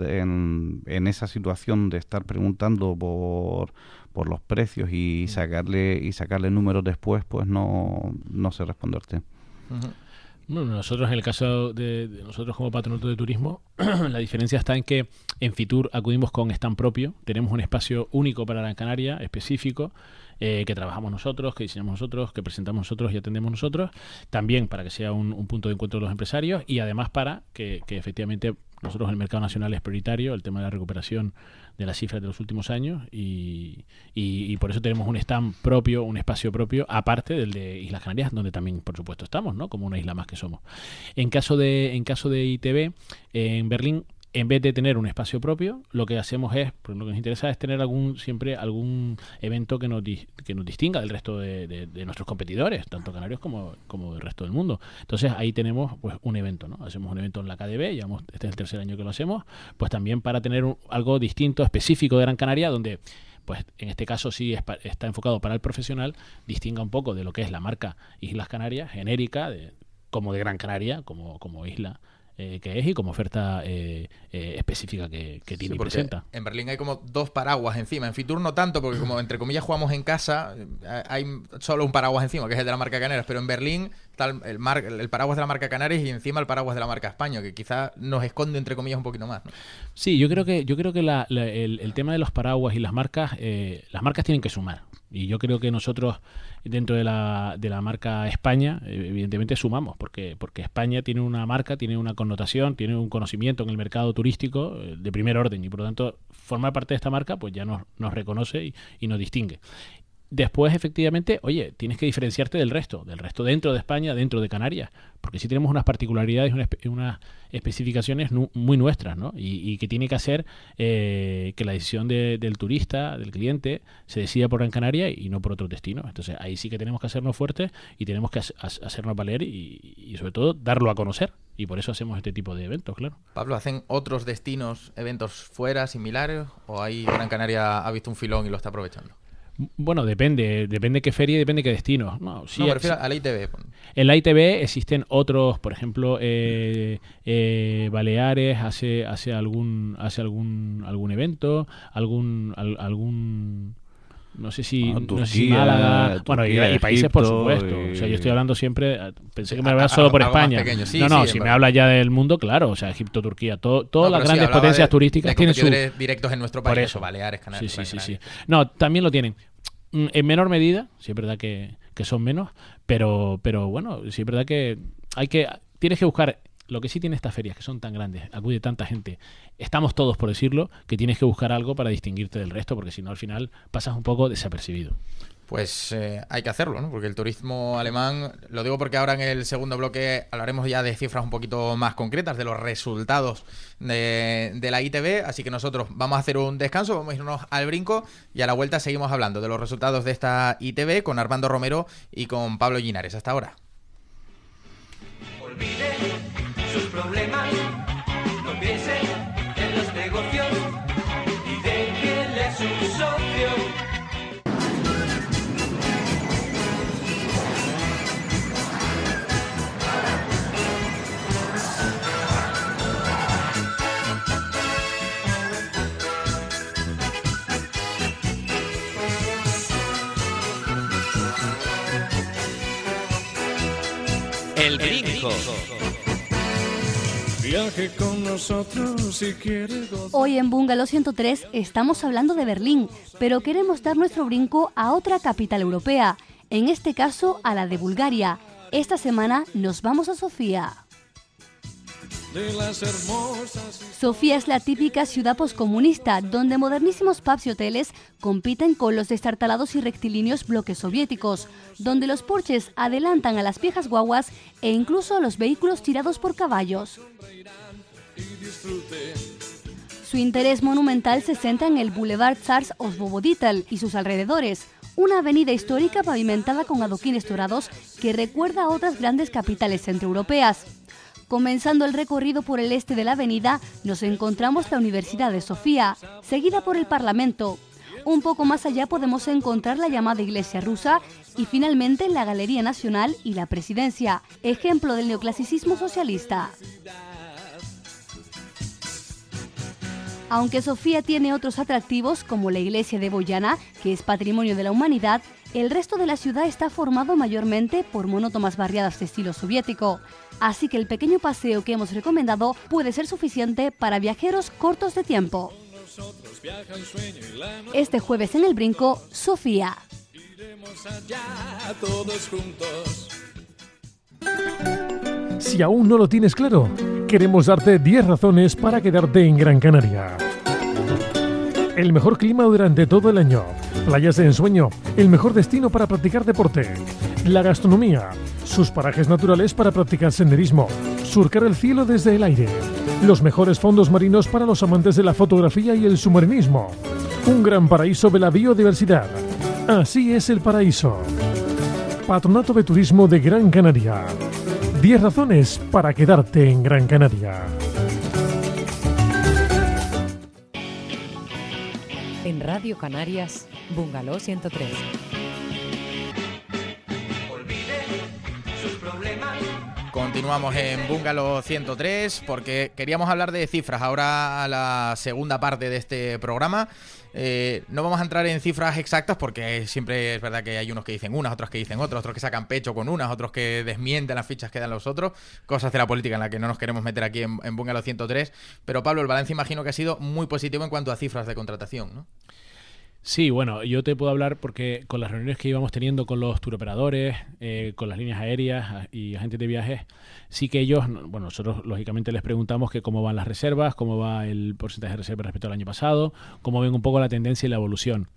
en esa situación de estar preguntando por los precios y sacarle números después, pues no sé responderte. Bueno, nosotros en el caso de nosotros como patronato de turismo, la diferencia está en que en Fitur acudimos con stand propio, tenemos un espacio único para Gran Canaria, específico, que trabajamos nosotros, que diseñamos nosotros, que presentamos nosotros y atendemos nosotros, también para que sea un punto de encuentro de los empresarios y además para que efectivamente nosotros el mercado nacional es prioritario, el tema de la recuperación de las cifras de los últimos años y por eso tenemos un stand propio, un espacio propio, aparte del de Islas Canarias, donde también por supuesto estamos, ¿no? Como una isla más que somos. En caso de ITV, en Berlín, en vez de tener un espacio propio, lo que hacemos es, por lo que nos interesa es tener siempre algún evento que nos distinga del resto de nuestros competidores, tanto canarios como del resto del mundo. Entonces ahí tenemos pues un evento, ¿no? Hacemos un evento en la KDB, este es el tercer año que lo hacemos, pues también para tener algo distinto, específico de Gran Canaria, donde pues en este caso sí está enfocado para el profesional, distinga un poco de lo que es la marca Islas Canarias, genérica, como de Gran Canaria, como isla que es y como oferta específica que tiene y presenta. En Berlín hay como dos paraguas encima. En Fitur no tanto, porque como entre comillas jugamos en casa, hay solo un paraguas encima, que es el de la marca Canarias, pero en Berlín está el paraguas de la marca Canarias y encima el paraguas de la marca España, que quizás nos esconde entre comillas un poquito más, ¿no? Sí, yo creo que el tema de los paraguas y las marcas tienen que sumar. Y yo creo que nosotros, dentro de la marca España, evidentemente sumamos, porque España tiene una marca, tiene una connotación, tiene un conocimiento en el mercado turístico de primer orden y por lo tanto formar parte de esta marca pues ya nos reconoce y nos distingue. Después, efectivamente, oye, tienes que diferenciarte del resto dentro de España, dentro de Canarias, porque sí tenemos unas particularidades y unas especificaciones muy nuestras, ¿no? Y que tiene que hacer que la decisión del turista, del cliente, se decida por Gran Canaria y no por otro destino. Entonces, ahí sí que tenemos que hacernos fuertes y tenemos que hacernos valer y sobre todo, darlo a conocer. Y por eso hacemos este tipo de eventos, claro. Pablo, ¿hacen otros destinos, eventos fuera, similares? ¿O ahí Gran Canaria ha visto un filón y lo está aprovechando? Bueno, depende qué feria y depende qué destino. No, sí, me refiero a la ITV. En la ITV existen otros, por ejemplo, Baleares hace algún evento, algún no sé si Málaga, bueno, y países, Egipto, por supuesto. O sea, yo estoy hablando siempre, pensé que me hablaba solo por España. Sí, si me habla ya del mundo, claro, o sea, Egipto, Turquía, todas las grandes potencias turísticas tienen sus directos en nuestro país, por eso, Baleares, Canarias. Sí. No, también lo tienen. En menor medida, sí es verdad que son menos, pero bueno, sí es verdad que tienes que buscar. Lo que sí tiene estas ferias, que son tan grandes, acude tanta gente, estamos todos por decirlo, que tienes que buscar algo para distinguirte del resto, porque si no al final pasas un poco desapercibido. Pues hay que hacerlo, ¿no? Porque el turismo alemán, lo digo porque ahora en el segundo bloque hablaremos ya de cifras un poquito más concretas, de los resultados de la ITV, así que nosotros vamos a hacer un descanso, vamos a irnos al brinco y a la vuelta seguimos hablando de los resultados de esta ITV con Armando Romero y con Pablo Llinares. Hasta ahora. Olvide sus problemas, no piense en los negocios y déjele su socio. El Brinco. Viaje con nosotros si quiere. Hoy en Bungalow 103 estamos hablando de Berlín, pero queremos dar nuestro brinco a otra capital europea, en este caso a la de Bulgaria. Esta semana nos vamos a Sofía. Sofía es la típica ciudad poscomunista, donde modernísimos pubs y hoteles compiten con los destartalados y rectilíneos bloques soviéticos, donde los Porsches adelantan a las viejas guaguas e incluso a los vehículos tirados por caballos. Su interés monumental se centra en el Boulevard Zars Osvoboditel y sus alrededores, una avenida histórica pavimentada con adoquines dorados que recuerda a otras grandes capitales centroeuropeas. Comenzando el recorrido por el este de la avenida, nos encontramos la Universidad de Sofía, seguida por el Parlamento. Un poco más allá podemos encontrar la llamada Iglesia Rusa y finalmente la Galería Nacional y la Presidencia, ejemplo del neoclasicismo socialista. Aunque Sofía tiene otros atractivos como la iglesia de Boyana, que es patrimonio de la humanidad, el resto de la ciudad está formado mayormente por monótonas barriadas de estilo soviético. Así que el pequeño paseo que hemos recomendado puede ser suficiente para viajeros cortos de tiempo. Este jueves en El Brinco, Sofía. Si aún no lo tienes claro, queremos darte 10 razones para quedarte en Gran Canaria. El mejor clima durante todo el año, playas de ensueño, el mejor destino para practicar deporte, la gastronomía, sus parajes naturales para practicar senderismo, surcar el cielo desde el aire, los mejores fondos marinos para los amantes de la fotografía y el submarinismo, un gran paraíso de la biodiversidad. Así es el paraíso. Patronato de Turismo de Gran Canaria. 10 razones para quedarte en Gran Canaria. En Radio Canarias, Bungalow 103. Continuamos en Bungalow 103 porque queríamos hablar de cifras. Ahora a la segunda parte de este programa. No vamos a entrar en cifras exactas porque siempre es verdad que hay unos que dicen unas, otros que dicen otros que sacan pecho con unas, otros que desmienten las fichas que dan los otros. Cosas de la política en la que no nos queremos meter aquí en Bungalow 103. Pero Pablo, el balance imagino que ha sido muy positivo en cuanto a cifras de contratación, ¿no? Sí, bueno, yo te puedo hablar porque con las reuniones que íbamos teniendo con los turoperadores, con las líneas aéreas y agentes de viajes, sí que ellos, bueno, nosotros lógicamente les preguntamos que cómo van las reservas, cómo va el porcentaje de reservas respecto al año pasado, cómo ven un poco la tendencia y la evolución.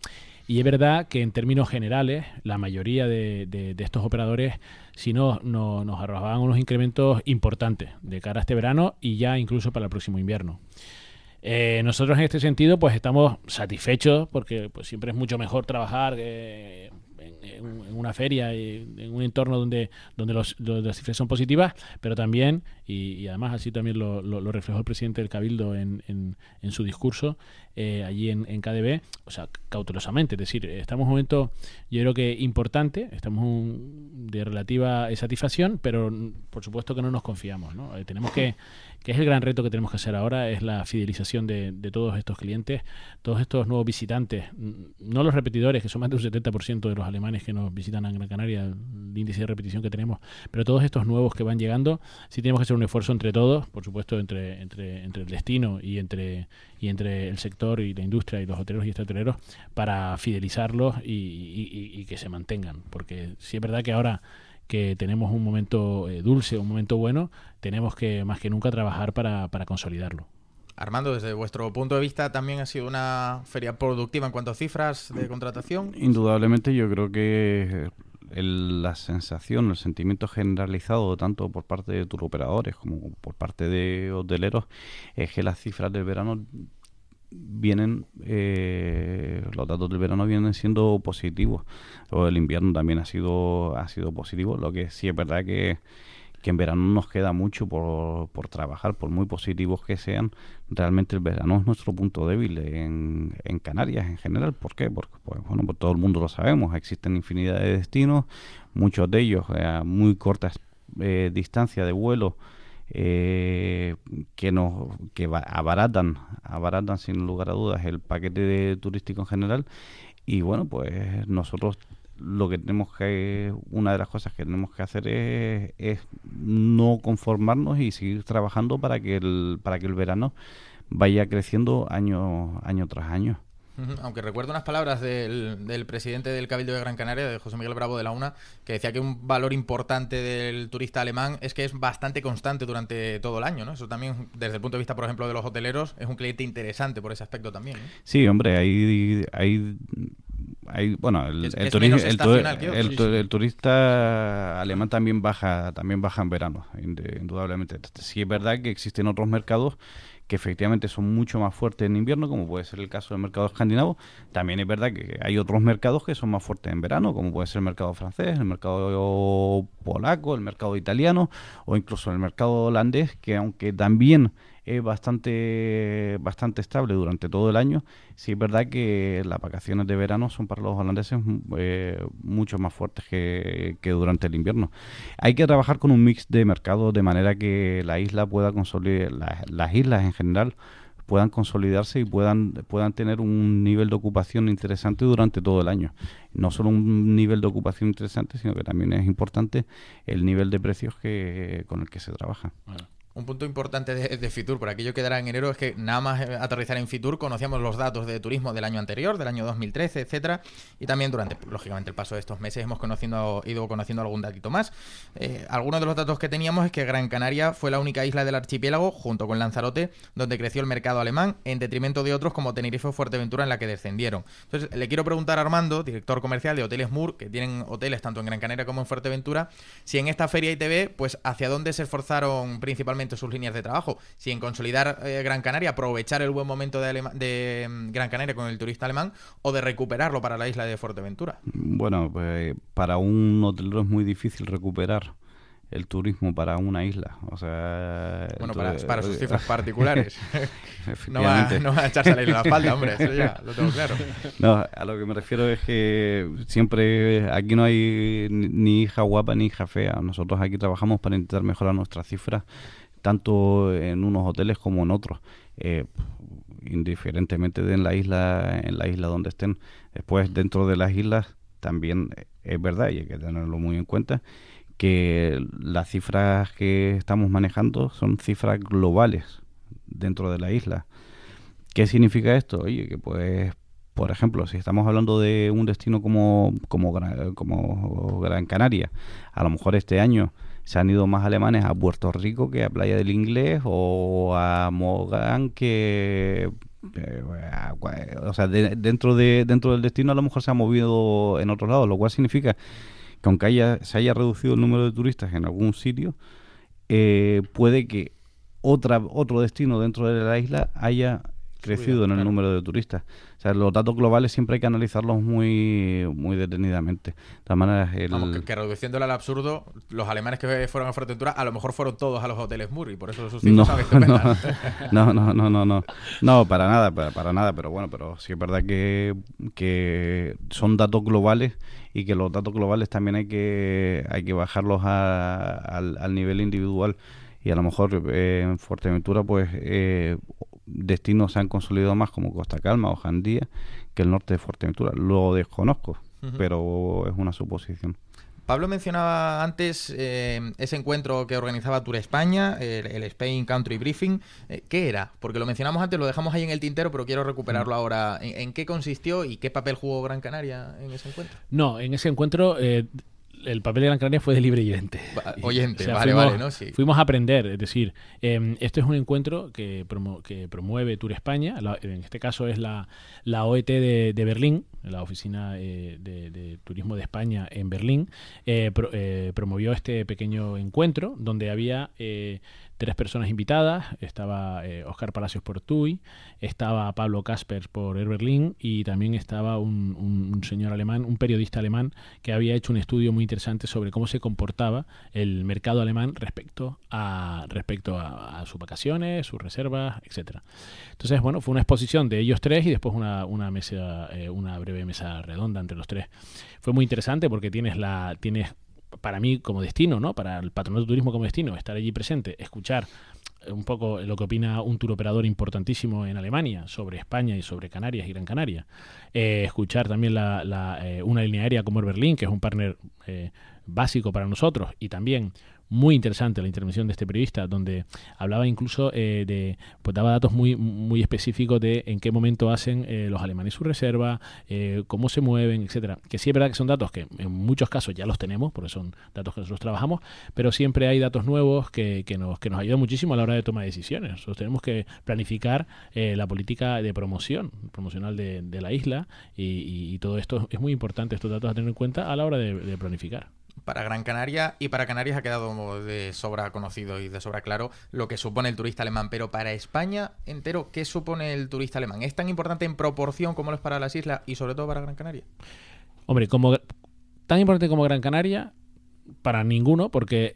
Y es verdad que en términos generales, la mayoría de estos operadores, si no, nos arrojaban unos incrementos importantes de cara a este verano y ya incluso para el próximo invierno. Nosotros en este sentido pues estamos satisfechos porque pues siempre es mucho mejor trabajar en una feria y en un entorno donde las cifras son positivas, pero también, y además así también lo reflejó el presidente del Cabildo en su discurso allí en KDB, o sea, cautelosamente, es decir, estamos en un momento, yo creo que importante, estamos de relativa satisfacción, pero por supuesto que no nos confiamos, ¿no? Tenemos que es el gran reto que tenemos que hacer ahora, es la fidelización de todos estos clientes, todos estos nuevos visitantes, no los repetidores, que son más de un 70% de los alemanes que nos visitan a Gran Canaria, el índice de repetición que tenemos, pero todos estos nuevos que van llegando, sí tenemos que hacer un esfuerzo entre todos, por supuesto entre el destino y entre el sector y la industria y los hoteleros y extrahoteleros, para fidelizarlos y que se mantengan, porque sí es verdad que ahora que tenemos un momento dulce, un momento bueno, tenemos que más que nunca trabajar para consolidarlo. Armando, desde vuestro punto de vista, ¿también ha sido una feria productiva en cuanto a cifras de contratación? Indudablemente, yo creo que la sensación, el sentimiento generalizado, tanto por parte de turoperadores como por parte de hoteleros, es que las cifras del verano los datos del verano vienen siendo positivos. O el invierno también ha sido positivo. Lo que sí es verdad que en verano nos queda mucho por trabajar, por muy positivos que sean. Realmente el verano es nuestro punto débil en Canarias en general. ¿Por qué? Porque pues todo el mundo lo sabemos, existen infinidad de destinos, muchos de ellos a muy cortas distancias de vuelo, que abaratan sin lugar a dudas el paquete turístico en general. Y bueno, pues nosotros una de las cosas que tenemos que hacer es no conformarnos y seguir trabajando para que el verano vaya creciendo año tras año. Aunque recuerdo unas palabras del presidente del Cabildo de Gran Canaria, de José Miguel Bravo de la UNA, que decía que un valor importante del turista alemán es que es bastante constante durante todo el año, ¿no? Eso también, desde el punto de vista, por ejemplo, de los hoteleros, es un cliente interesante por ese aspecto también, ¿no? Sí, hombre, bueno, el turista alemán también baja en verano, indudablemente. Sí es verdad que existen otros mercados que efectivamente son mucho más fuertes en invierno, como puede ser el caso del mercado escandinavo. También es verdad que hay otros mercados que son más fuertes en verano, como puede ser el mercado francés, el mercado polaco, el mercado italiano o incluso el mercado holandés, que aunque también es bastante estable durante todo el año, sí es verdad que las vacaciones de verano son para los holandeses mucho más fuertes que durante el invierno. Hay que trabajar con un mix de mercados de manera que la isla pueda consolidar, las islas en general puedan consolidarse y puedan tener un nivel de ocupación interesante durante todo el año. No solo un nivel de ocupación interesante, sino que también es importante el nivel de precios con el que se trabaja. Bueno. Un punto importante de Fitur, por aquello que dará en enero, es que nada más aterrizar en Fitur conocíamos los datos de turismo del año anterior, del año 2013, etcétera, y también durante, lógicamente, el paso de estos meses hemos ido conociendo algún datito más. Algunos de los datos que teníamos es que Gran Canaria fue la única isla del archipiélago, junto con Lanzarote, donde creció el mercado alemán, en detrimento de otros como Tenerife o Fuerteventura, en la que descendieron. Entonces, le quiero preguntar a Armando, director comercial de Hoteles Moore, que tienen hoteles tanto en Gran Canaria como en Fuerteventura, si en esta feria ITB, pues hacia dónde se esforzaron principalmente sus líneas de trabajo, si en consolidar Gran Canaria, aprovechar el buen momento de Gran Canaria con el turista alemán, o de recuperarlo para la isla de Fuerteventura. Bueno, pues para un hotelero es muy difícil recuperar el turismo para una isla, o sea... Bueno, para sus cifras particulares. No va a echarse a la espalda, hombre, eso ya lo tengo claro. No, a lo que me refiero es que siempre aquí no hay ni hija guapa ni hija fea. Nosotros aquí trabajamos para intentar mejorar nuestras cifras, tanto en unos hoteles como en otros, indiferentemente de en la isla donde estén. Después, dentro de las islas, también es verdad, y hay que tenerlo muy en cuenta, que las cifras que estamos manejando son cifras globales dentro de la isla. ¿Qué significa esto? Oye, que pues, por ejemplo, si estamos hablando de un destino como Gran Canaria, a lo mejor este año se han ido más alemanes a Puerto Rico que a Playa del Inglés, o a Mogán que o sea, dentro del destino a lo mejor se ha movido en otro lado, lo cual significa que aunque se haya reducido el número de turistas en algún sitio, puede que otro destino dentro de la isla haya crecido en el número de turistas. O sea, los datos globales siempre hay que analizarlos muy muy detenidamente. De todas maneras, vamos, que reduciéndolo al absurdo, los alemanes que fueron a Fuerteventura a lo mejor fueron todos a los hoteles Moore y por eso sus cifras son estupendas. No, para nada, pero bueno, pero sí es verdad que son datos globales y que los datos globales también hay que bajarlos al nivel individual. Y a lo mejor en Fuerteventura pues destinos se han consolidado más como Costa Calma o Jandía que el norte de Fuerteventura. Lo desconozco, pero es una suposición. Pablo mencionaba antes ese encuentro que organizaba Tour España, el Spain Country Briefing. ¿Qué era? Porque lo mencionamos antes, lo dejamos ahí en el tintero, pero quiero recuperarlo ahora. ¿En qué consistió y qué papel jugó Gran Canaria en ese encuentro? No, en ese encuentro el papel de Gran Canaria fue de libre oyente. Oyente, o sea, vale, ¿no? Sí. Fuimos a aprender, es decir, este es un encuentro que promueve Tour España, en este caso es la OET de Berlín, la Oficina de Turismo de España en Berlín, promovió este pequeño encuentro donde había 3 personas invitadas. Estaba Óscar Palacios por TUI, estaba Pablo Caspers por Air Berlin y también estaba un señor alemán, un periodista alemán que había hecho un estudio muy interesante sobre cómo se comportaba el mercado alemán respecto a sus vacaciones, sus reservas, etcétera. Entonces, bueno, fue una exposición de ellos 3 y después una breve mesa redonda entre los 3. Fue muy interesante porque tienes para mí como destino, ¿no? Para el Patronato de Turismo como destino, estar allí presente, escuchar un poco lo que opina un turoperador importantísimo en Alemania sobre España y sobre Canarias y Gran Canaria. Escuchar también una línea aérea como Air Berlin, que es un partner básico para nosotros, y también muy interesante la intervención de este periodista, donde hablaba incluso pues daba datos muy muy específicos de en qué momento hacen los alemanes su reserva, cómo se mueven, etcétera. Que sí es verdad que son datos que en muchos casos ya los tenemos, porque son datos que nosotros trabajamos, pero siempre hay datos nuevos que nos ayudan muchísimo a la hora de tomar decisiones. Nosotros tenemos que planificar la política de promocional de la isla y todo esto es muy importante, estos datos a tener en cuenta a la hora de planificar. Para Gran Canaria y para Canarias ha quedado de sobra conocido y de sobra claro lo que supone el turista alemán, pero para España entero, ¿qué supone el turista alemán? ¿Es tan importante en proporción como lo es para las islas y sobre todo para Gran Canaria? Hombre, tan importante como Gran Canaria, para ninguno, porque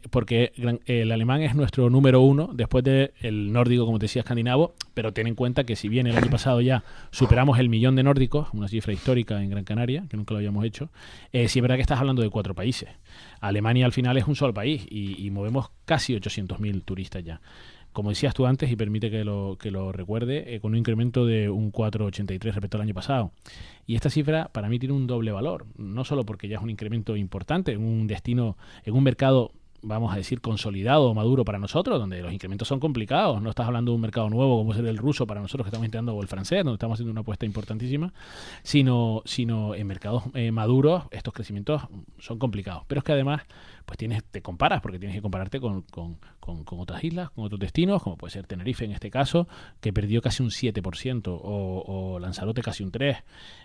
el alemán es nuestro número 1 después del nórdico, como te decía, escandinavo, pero ten en cuenta que si bien el año pasado ya superamos el 1.000.000 de nórdicos, una cifra histórica en Gran Canaria, que nunca lo habíamos hecho, sí es verdad que estás hablando de 4 países. Alemania al final es un solo país y movemos casi 800.000 turistas ya. Como decías tú antes, y permite que lo recuerde, con un incremento de un 4,83 respecto al año pasado. Y esta cifra para mí tiene un doble valor, no solo porque ya es un incremento importante en un destino, en un mercado, vamos a decir, consolidado o maduro para nosotros, donde los incrementos son complicados. No estás hablando de un mercado nuevo como es el ruso para nosotros que estamos entrando, o el francés, donde estamos haciendo una apuesta importantísima, sino en mercados maduros estos crecimientos son complicados. Pero es que además pues te comparas, porque tienes que compararte con otras islas, con otros destinos, como puede ser Tenerife en este caso, que perdió casi un 7%, o Lanzarote casi un 3%,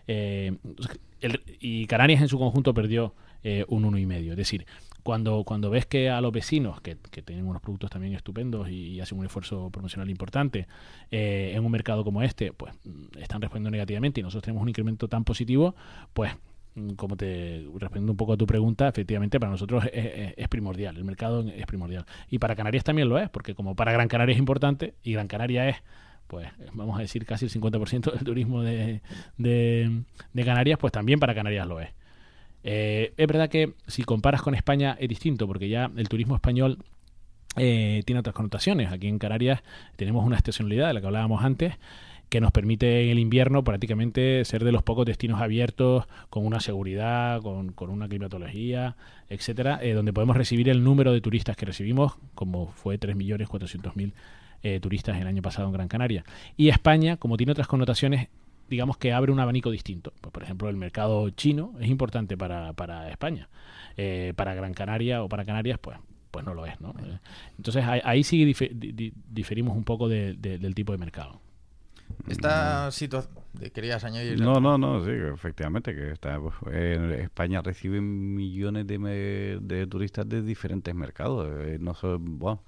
y Canarias en su conjunto perdió un 1,5%. Es decir, cuando ves que a los vecinos, que tienen unos productos también estupendos y hacen un esfuerzo promocional importante en un mercado como este, pues están respondiendo negativamente y nosotros tenemos un incremento tan positivo, pues como te respondiendo un poco a tu pregunta, efectivamente para nosotros es primordial, el mercado es primordial. Y para Canarias también lo es, porque como para Gran Canaria es importante, y Gran Canaria es, pues vamos a decir, casi el 50% del turismo de Canarias, pues también para Canarias lo es. Es verdad que si comparas con España es distinto, porque ya el turismo español tiene otras connotaciones. Aquí en Canarias tenemos una estacionalidad de la que hablábamos antes, que nos permite en el invierno prácticamente ser de los pocos destinos abiertos, con una seguridad, con una climatología, etcétera, donde podemos recibir el número de turistas que recibimos, como fue 3.400.000 turistas el año pasado en Gran Canaria. Y España, como tiene otras connotaciones, digamos que abre un abanico distinto. Pues, por ejemplo, el mercado chino es importante para España. Para Gran Canaria o para Canarias, pues no lo es, ¿no? Entonces ahí sí diferimos un poco del tipo de mercado. Esta situación... ¿Querías añadir? No, sí, efectivamente, que España recibe millones de turistas de diferentes mercados. No solo, bueno,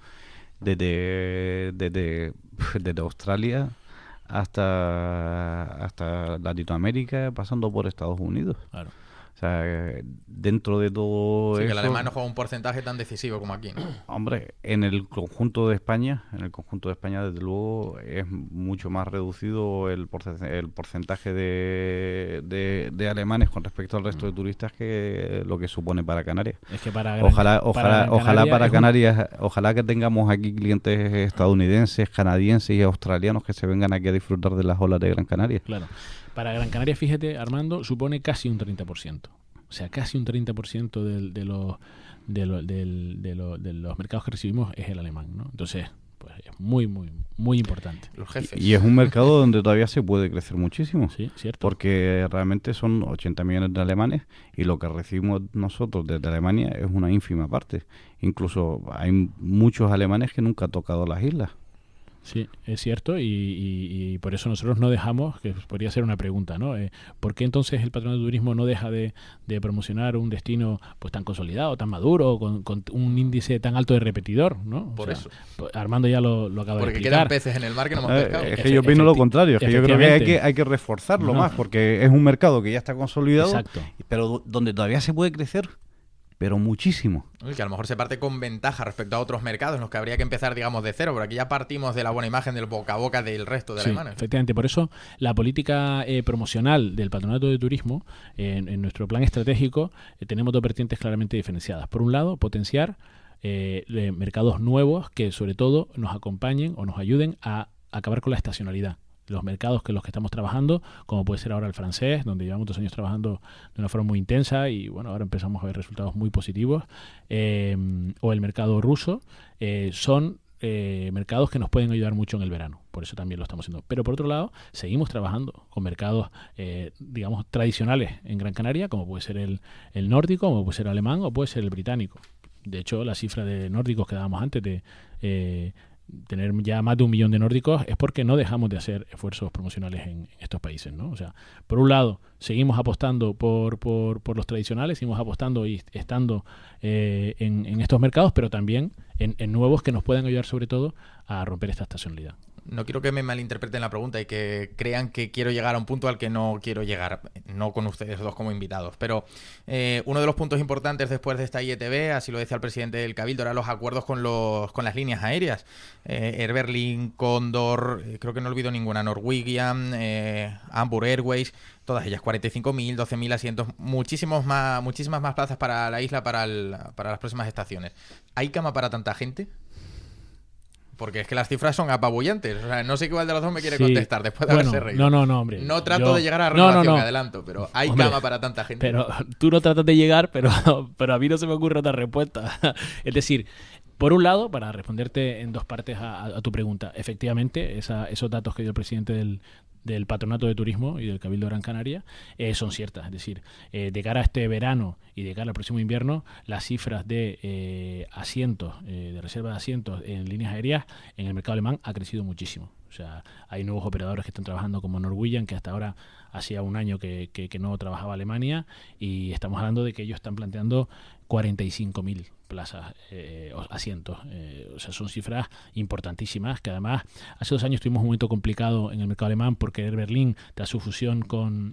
desde Australia hasta Latinoamérica, pasando por Estados Unidos. Claro. O sea, dentro de todo sí, eso... que el alemán no juega un porcentaje tan decisivo como aquí, ¿no? Hombre, en el conjunto de España, desde luego, es mucho más reducido el porcentaje de alemanes con respecto al resto de turistas que lo que supone para Canarias. Es que para Canarias, ojalá que tengamos aquí clientes estadounidenses, canadienses y australianos que se vengan aquí a disfrutar de las olas de Gran Canaria. Claro. Para Gran Canaria, fíjate, Armando, supone casi un 30%. O sea, casi un 30% de los mercados que recibimos es el alemán, ¿no? Entonces, pues es muy, muy, muy importante. Los jefes. Y es un mercado donde todavía se puede crecer muchísimo. Sí, cierto. Porque realmente son 80 millones de alemanes y lo que recibimos nosotros desde Alemania es una ínfima parte. Incluso hay muchos alemanes que nunca han tocado las islas. Sí, es cierto, y por eso nosotros no dejamos, que podría ser una pregunta, ¿no? ¿Por qué entonces el Patronato de Turismo no deja de promocionar un destino pues tan consolidado, tan maduro, con un índice tan alto de repetidor, ¿no? Por eso. Pues Armando ya lo acaba de explicar. Porque quedan peces en el mar que no hemos pescado. Es que yo opino lo contrario, es que yo creo que hay que reforzarlo más, porque es un mercado que ya está consolidado, exacto, pero donde todavía se puede crecer, pero muchísimo. Que a lo mejor se parte con ventaja respecto a otros mercados en los que habría que empezar, digamos, de cero, pero aquí ya partimos de la buena imagen del boca a boca del resto de alemanes. Efectivamente, por eso la política promocional del Patronato de Turismo, en nuestro plan estratégico, tenemos dos vertientes claramente diferenciadas. Por un lado, potenciar mercados nuevos que sobre todo nos acompañen o nos ayuden a acabar con la estacionalidad. Los mercados que los que estamos trabajando, como puede ser ahora el francés, donde llevamos 2 años trabajando de una forma muy intensa y bueno, ahora empezamos a ver resultados muy positivos, o el mercado ruso, son mercados que nos pueden ayudar mucho en el verano. Por eso también lo estamos haciendo. Pero por otro lado, seguimos trabajando con mercados, digamos, tradicionales en Gran Canaria, como puede ser el nórdico, como puede ser el alemán o puede ser el británico. De hecho, la cifra de nórdicos que dábamos antes de tener ya más de 1 millón de nórdicos es porque no dejamos de hacer esfuerzos promocionales en estos países, ¿no? O sea, por un lado, seguimos apostando por los tradicionales, seguimos apostando y estando en estos mercados, pero también en nuevos que nos puedan ayudar sobre todo a romper esta estacionalidad. No quiero que me malinterpreten la pregunta y que crean que quiero llegar a un punto al que no quiero llegar, no con ustedes dos como invitados, pero uno de los puntos importantes después de esta IETB, así lo decía el presidente del Cabildo, eran los acuerdos con las líneas aéreas. Air Berlin, Condor, creo que no olvido ninguna, Norwegian, Hamburg Airways, todas ellas 45.000, 12.000 asientos, muchísimas más plazas para la isla para las próximas estaciones. ¿Hay cama para tanta gente? Porque es que las cifras son apabullantes. O sea, no sé qué cuál de los dos me quiere contestar después de haberse reído. No, hombre. No trato de llegar a la renovación, me adelanto, pero hay cama para tanta gente. Pero tú no tratas de llegar, pero a mí no se me ocurre otra respuesta. Es decir, por un lado, para responderte en dos partes a tu pregunta, efectivamente, esos datos que dio el presidente del Patronato de Turismo y del Cabildo de Gran Canaria son ciertas. Es decir, de cara a este verano y de cara al próximo invierno, las cifras de asientos, de reserva de asientos en líneas aéreas en el mercado alemán ha crecido muchísimo. O sea, hay nuevos operadores que están trabajando como Norwegian, que hasta ahora hacía 1 año que no trabajaba Alemania, y estamos hablando de que ellos están planteando 45.000 plazas, asientos. O sea, son cifras importantísimas, que además hace 2 años tuvimos un momento complicado en el mercado alemán porque Air Berlin, tras su fusión con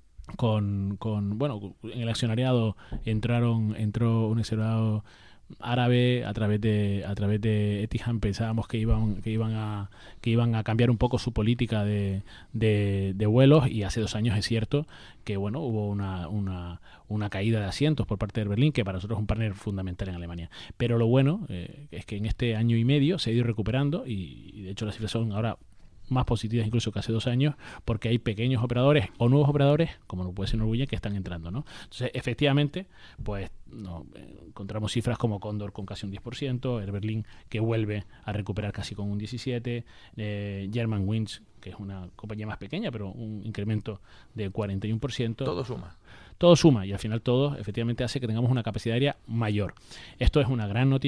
bueno, en el accionariado entró un accionariado árabe a través de Etihad. Pensábamos que iban a cambiar un poco su política de vuelos, y hace 2 años es cierto que bueno, hubo una caída de asientos por parte de Berlín, que para nosotros es un partner fundamental en Alemania. Pero lo bueno es que en este año y medio se ha ido recuperando, y de hecho las cifras son ahora más positivas incluso que hace 2 años, porque hay pequeños operadores o nuevos operadores, como no puede ser Norwegian, que están entrando, ¿no? Entonces, efectivamente, pues encontramos cifras como Condor con casi un 10%, Air Berlin que vuelve a recuperar casi con un 17%, Germanwings, que es una compañía más pequeña, pero un incremento de 41%. Todo suma, y al final todo efectivamente hace que tengamos una capacidad aérea mayor. Esto es una gran noticia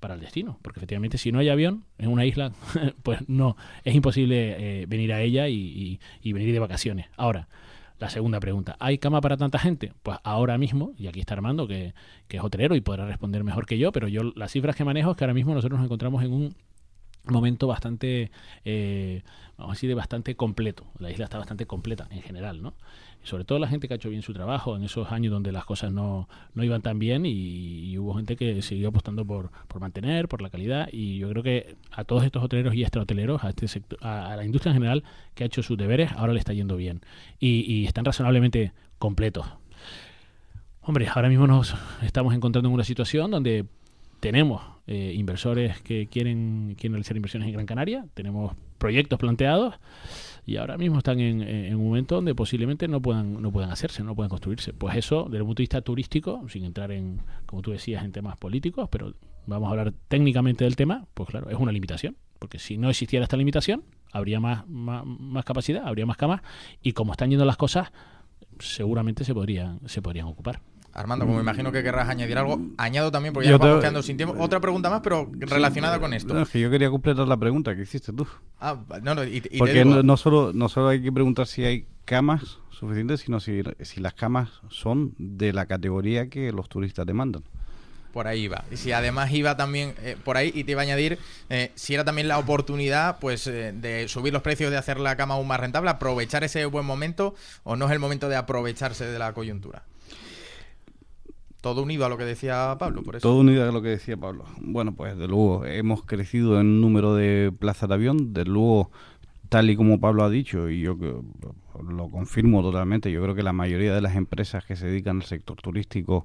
el destino, porque efectivamente si no hay avión en una isla, pues no, es imposible venir a ella y venir de vacaciones. Ahora, la segunda pregunta, ¿hay cama para tanta gente? Pues ahora mismo, y aquí está Armando, que es hotelero y podrá responder mejor que yo, pero yo las cifras que manejo es que ahora mismo nosotros nos encontramos en un momento bastante, vamos a decir, bastante completo. La isla está bastante completa en general, ¿no? Y sobre todo la gente que ha hecho bien su trabajo en esos años donde las cosas no iban tan bien y hubo gente que siguió apostando por mantener, por la calidad, y yo creo que a todos estos hoteleros y extrahoteleros, a este sector, a la industria en general que ha hecho sus deberes, ahora le está yendo bien y están razonablemente completos. Hombre, ahora mismo nos estamos encontrando en una situación donde tenemos inversores que quieren realizar inversiones en Gran Canaria, tenemos proyectos planteados y ahora mismo están en un momento donde posiblemente no puedan hacerse, no puedan construirse. Pues eso, desde el punto de vista turístico, sin entrar en, como tú decías, en temas políticos, pero vamos a hablar técnicamente del tema, pues claro, es una limitación, porque si no existiera esta limitación, habría más capacidad, habría más camas, y como están yendo las cosas, seguramente se podrían ocupar. Armando, como imagino que querrás añadir algo, añado también, porque ya nos vamos quedando sin tiempo. Otra pregunta más, pero relacionada con esto. No, es que yo quería completar la pregunta que hiciste tú. Porque no solo hay que preguntar si hay camas suficientes, sino si las camas son de la categoría que los turistas demandan. Por ahí iba. Y si además iba también por ahí, y te iba a añadir, si era también la oportunidad pues de subir los precios, de hacer la cama aún más rentable, aprovechar ese buen momento, o no es el momento de aprovecharse de la coyuntura. Todo unido a lo que decía Pablo, por eso. Todo unido a lo que decía Pablo. Bueno, pues de luego hemos crecido en número de plazas de avión, de luego, tal y como Pablo ha dicho, y yo lo confirmo totalmente, yo creo que la mayoría de las empresas que se dedican al sector turístico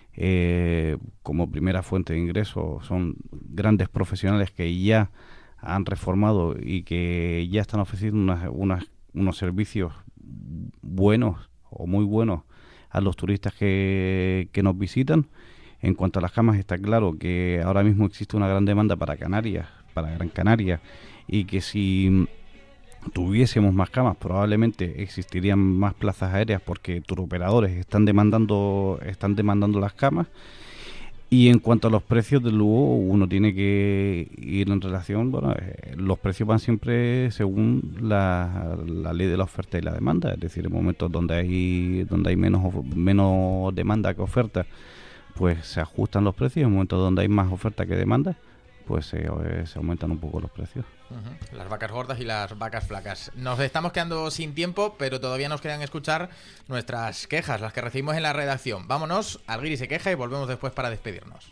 como primera fuente de ingresos son grandes profesionales que ya han reformado y que ya están ofreciendo unos servicios buenos o muy buenos a los turistas que nos visitan. En cuanto a las camas, está claro que ahora mismo existe una gran demanda para Canarias, para Gran Canaria, y que si tuviésemos más camas probablemente existirían más plazas aéreas, porque turoperadores están demandando las camas. Y en cuanto a los precios, de luego uno tiene que ir en relación, los precios van siempre según la ley de la oferta y la demanda, es decir, en momentos donde hay menos demanda que oferta, pues se ajustan los precios, en momentos donde hay más oferta que demanda, pues se aumentan un poco los precios. Las vacas gordas y las vacas flacas. Nos estamos quedando sin tiempo, pero todavía nos quedan escuchar nuestras quejas, las que recibimos en la redacción. Vámonos al Guiri se queja y volvemos después para despedirnos.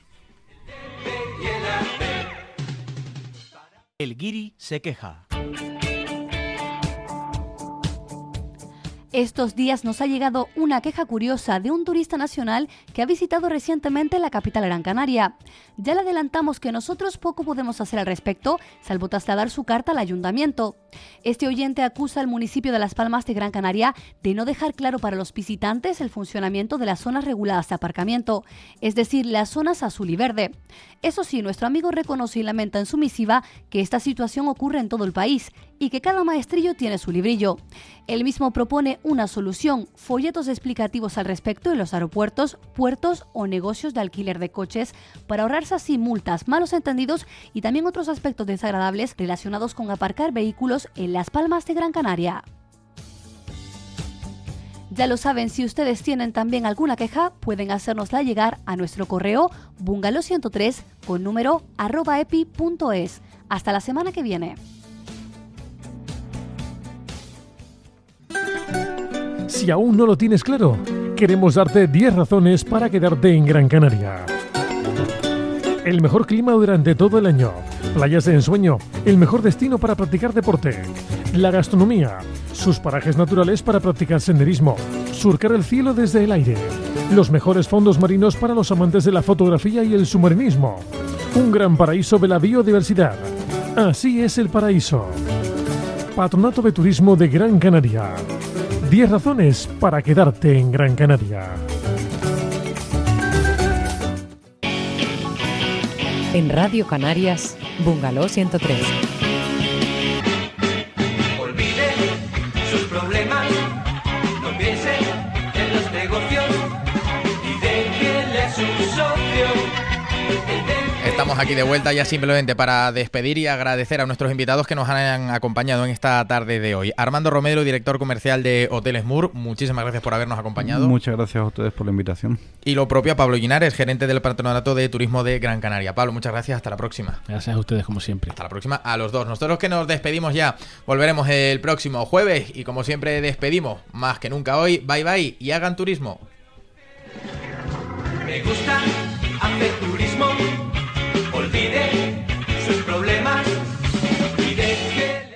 El Guiri se queja. Estos días nos ha llegado una queja curiosa de un turista nacional que ha visitado recientemente la capital Gran Canaria. Ya le adelantamos que nosotros poco podemos hacer al respecto, salvo trasladar su carta al ayuntamiento. Este oyente acusa al municipio de Las Palmas de Gran Canaria de no dejar claro para los visitantes el funcionamiento de las zonas reguladas de aparcamiento, es decir, las zonas azul y verde. Eso sí, nuestro amigo reconoce y lamenta en su misiva que esta situación ocurre en todo el país y que cada maestrillo tiene su librillo. Él mismo propone una solución, folletos explicativos al respecto en los aeropuertos, puertos o negocios de alquiler de coches, para ahorrarse así multas, malos entendidos y también otros aspectos desagradables relacionados con aparcar vehículos en Las Palmas de Gran Canaria. Ya lo saben, si ustedes tienen también alguna queja, pueden hacérnosla llegar a nuestro correo bungalow103 con número @epi.es. Hasta la semana que viene. Si aún no lo tienes claro, queremos darte 10 razones para quedarte en Gran Canaria. El mejor clima durante todo el año, playas de ensueño, el mejor destino para practicar deporte, la gastronomía, sus parajes naturales para practicar senderismo, surcar el cielo desde el aire, los mejores fondos marinos para los amantes de la fotografía y el submarinismo, un gran paraíso de la biodiversidad. Así es el paraíso. Patronato de Turismo de Gran Canaria. 10 razones para quedarte en Gran Canaria. En Radio Canarias, Bungalow 103. Olvide sus problemas, no piense en los negocios y déjele su socio. estamos aquí de vuelta ya simplemente para despedir y agradecer a nuestros invitados que nos han acompañado en esta tarde de hoy. Armando Romero, director comercial de Hoteles Moore, muchísimas gracias por habernos acompañado. Muchas gracias a ustedes por la invitación. Y lo propio a Pablo Linares, gerente del Patronato de Turismo de Gran Canaria. Pablo, muchas gracias, hasta la próxima. Gracias a ustedes como siempre. Hasta la próxima a los dos. Nosotros que nos despedimos ya, volveremos el próximo jueves y como siempre despedimos, más que nunca hoy, bye bye y hagan turismo. Me gusta hacer turismo.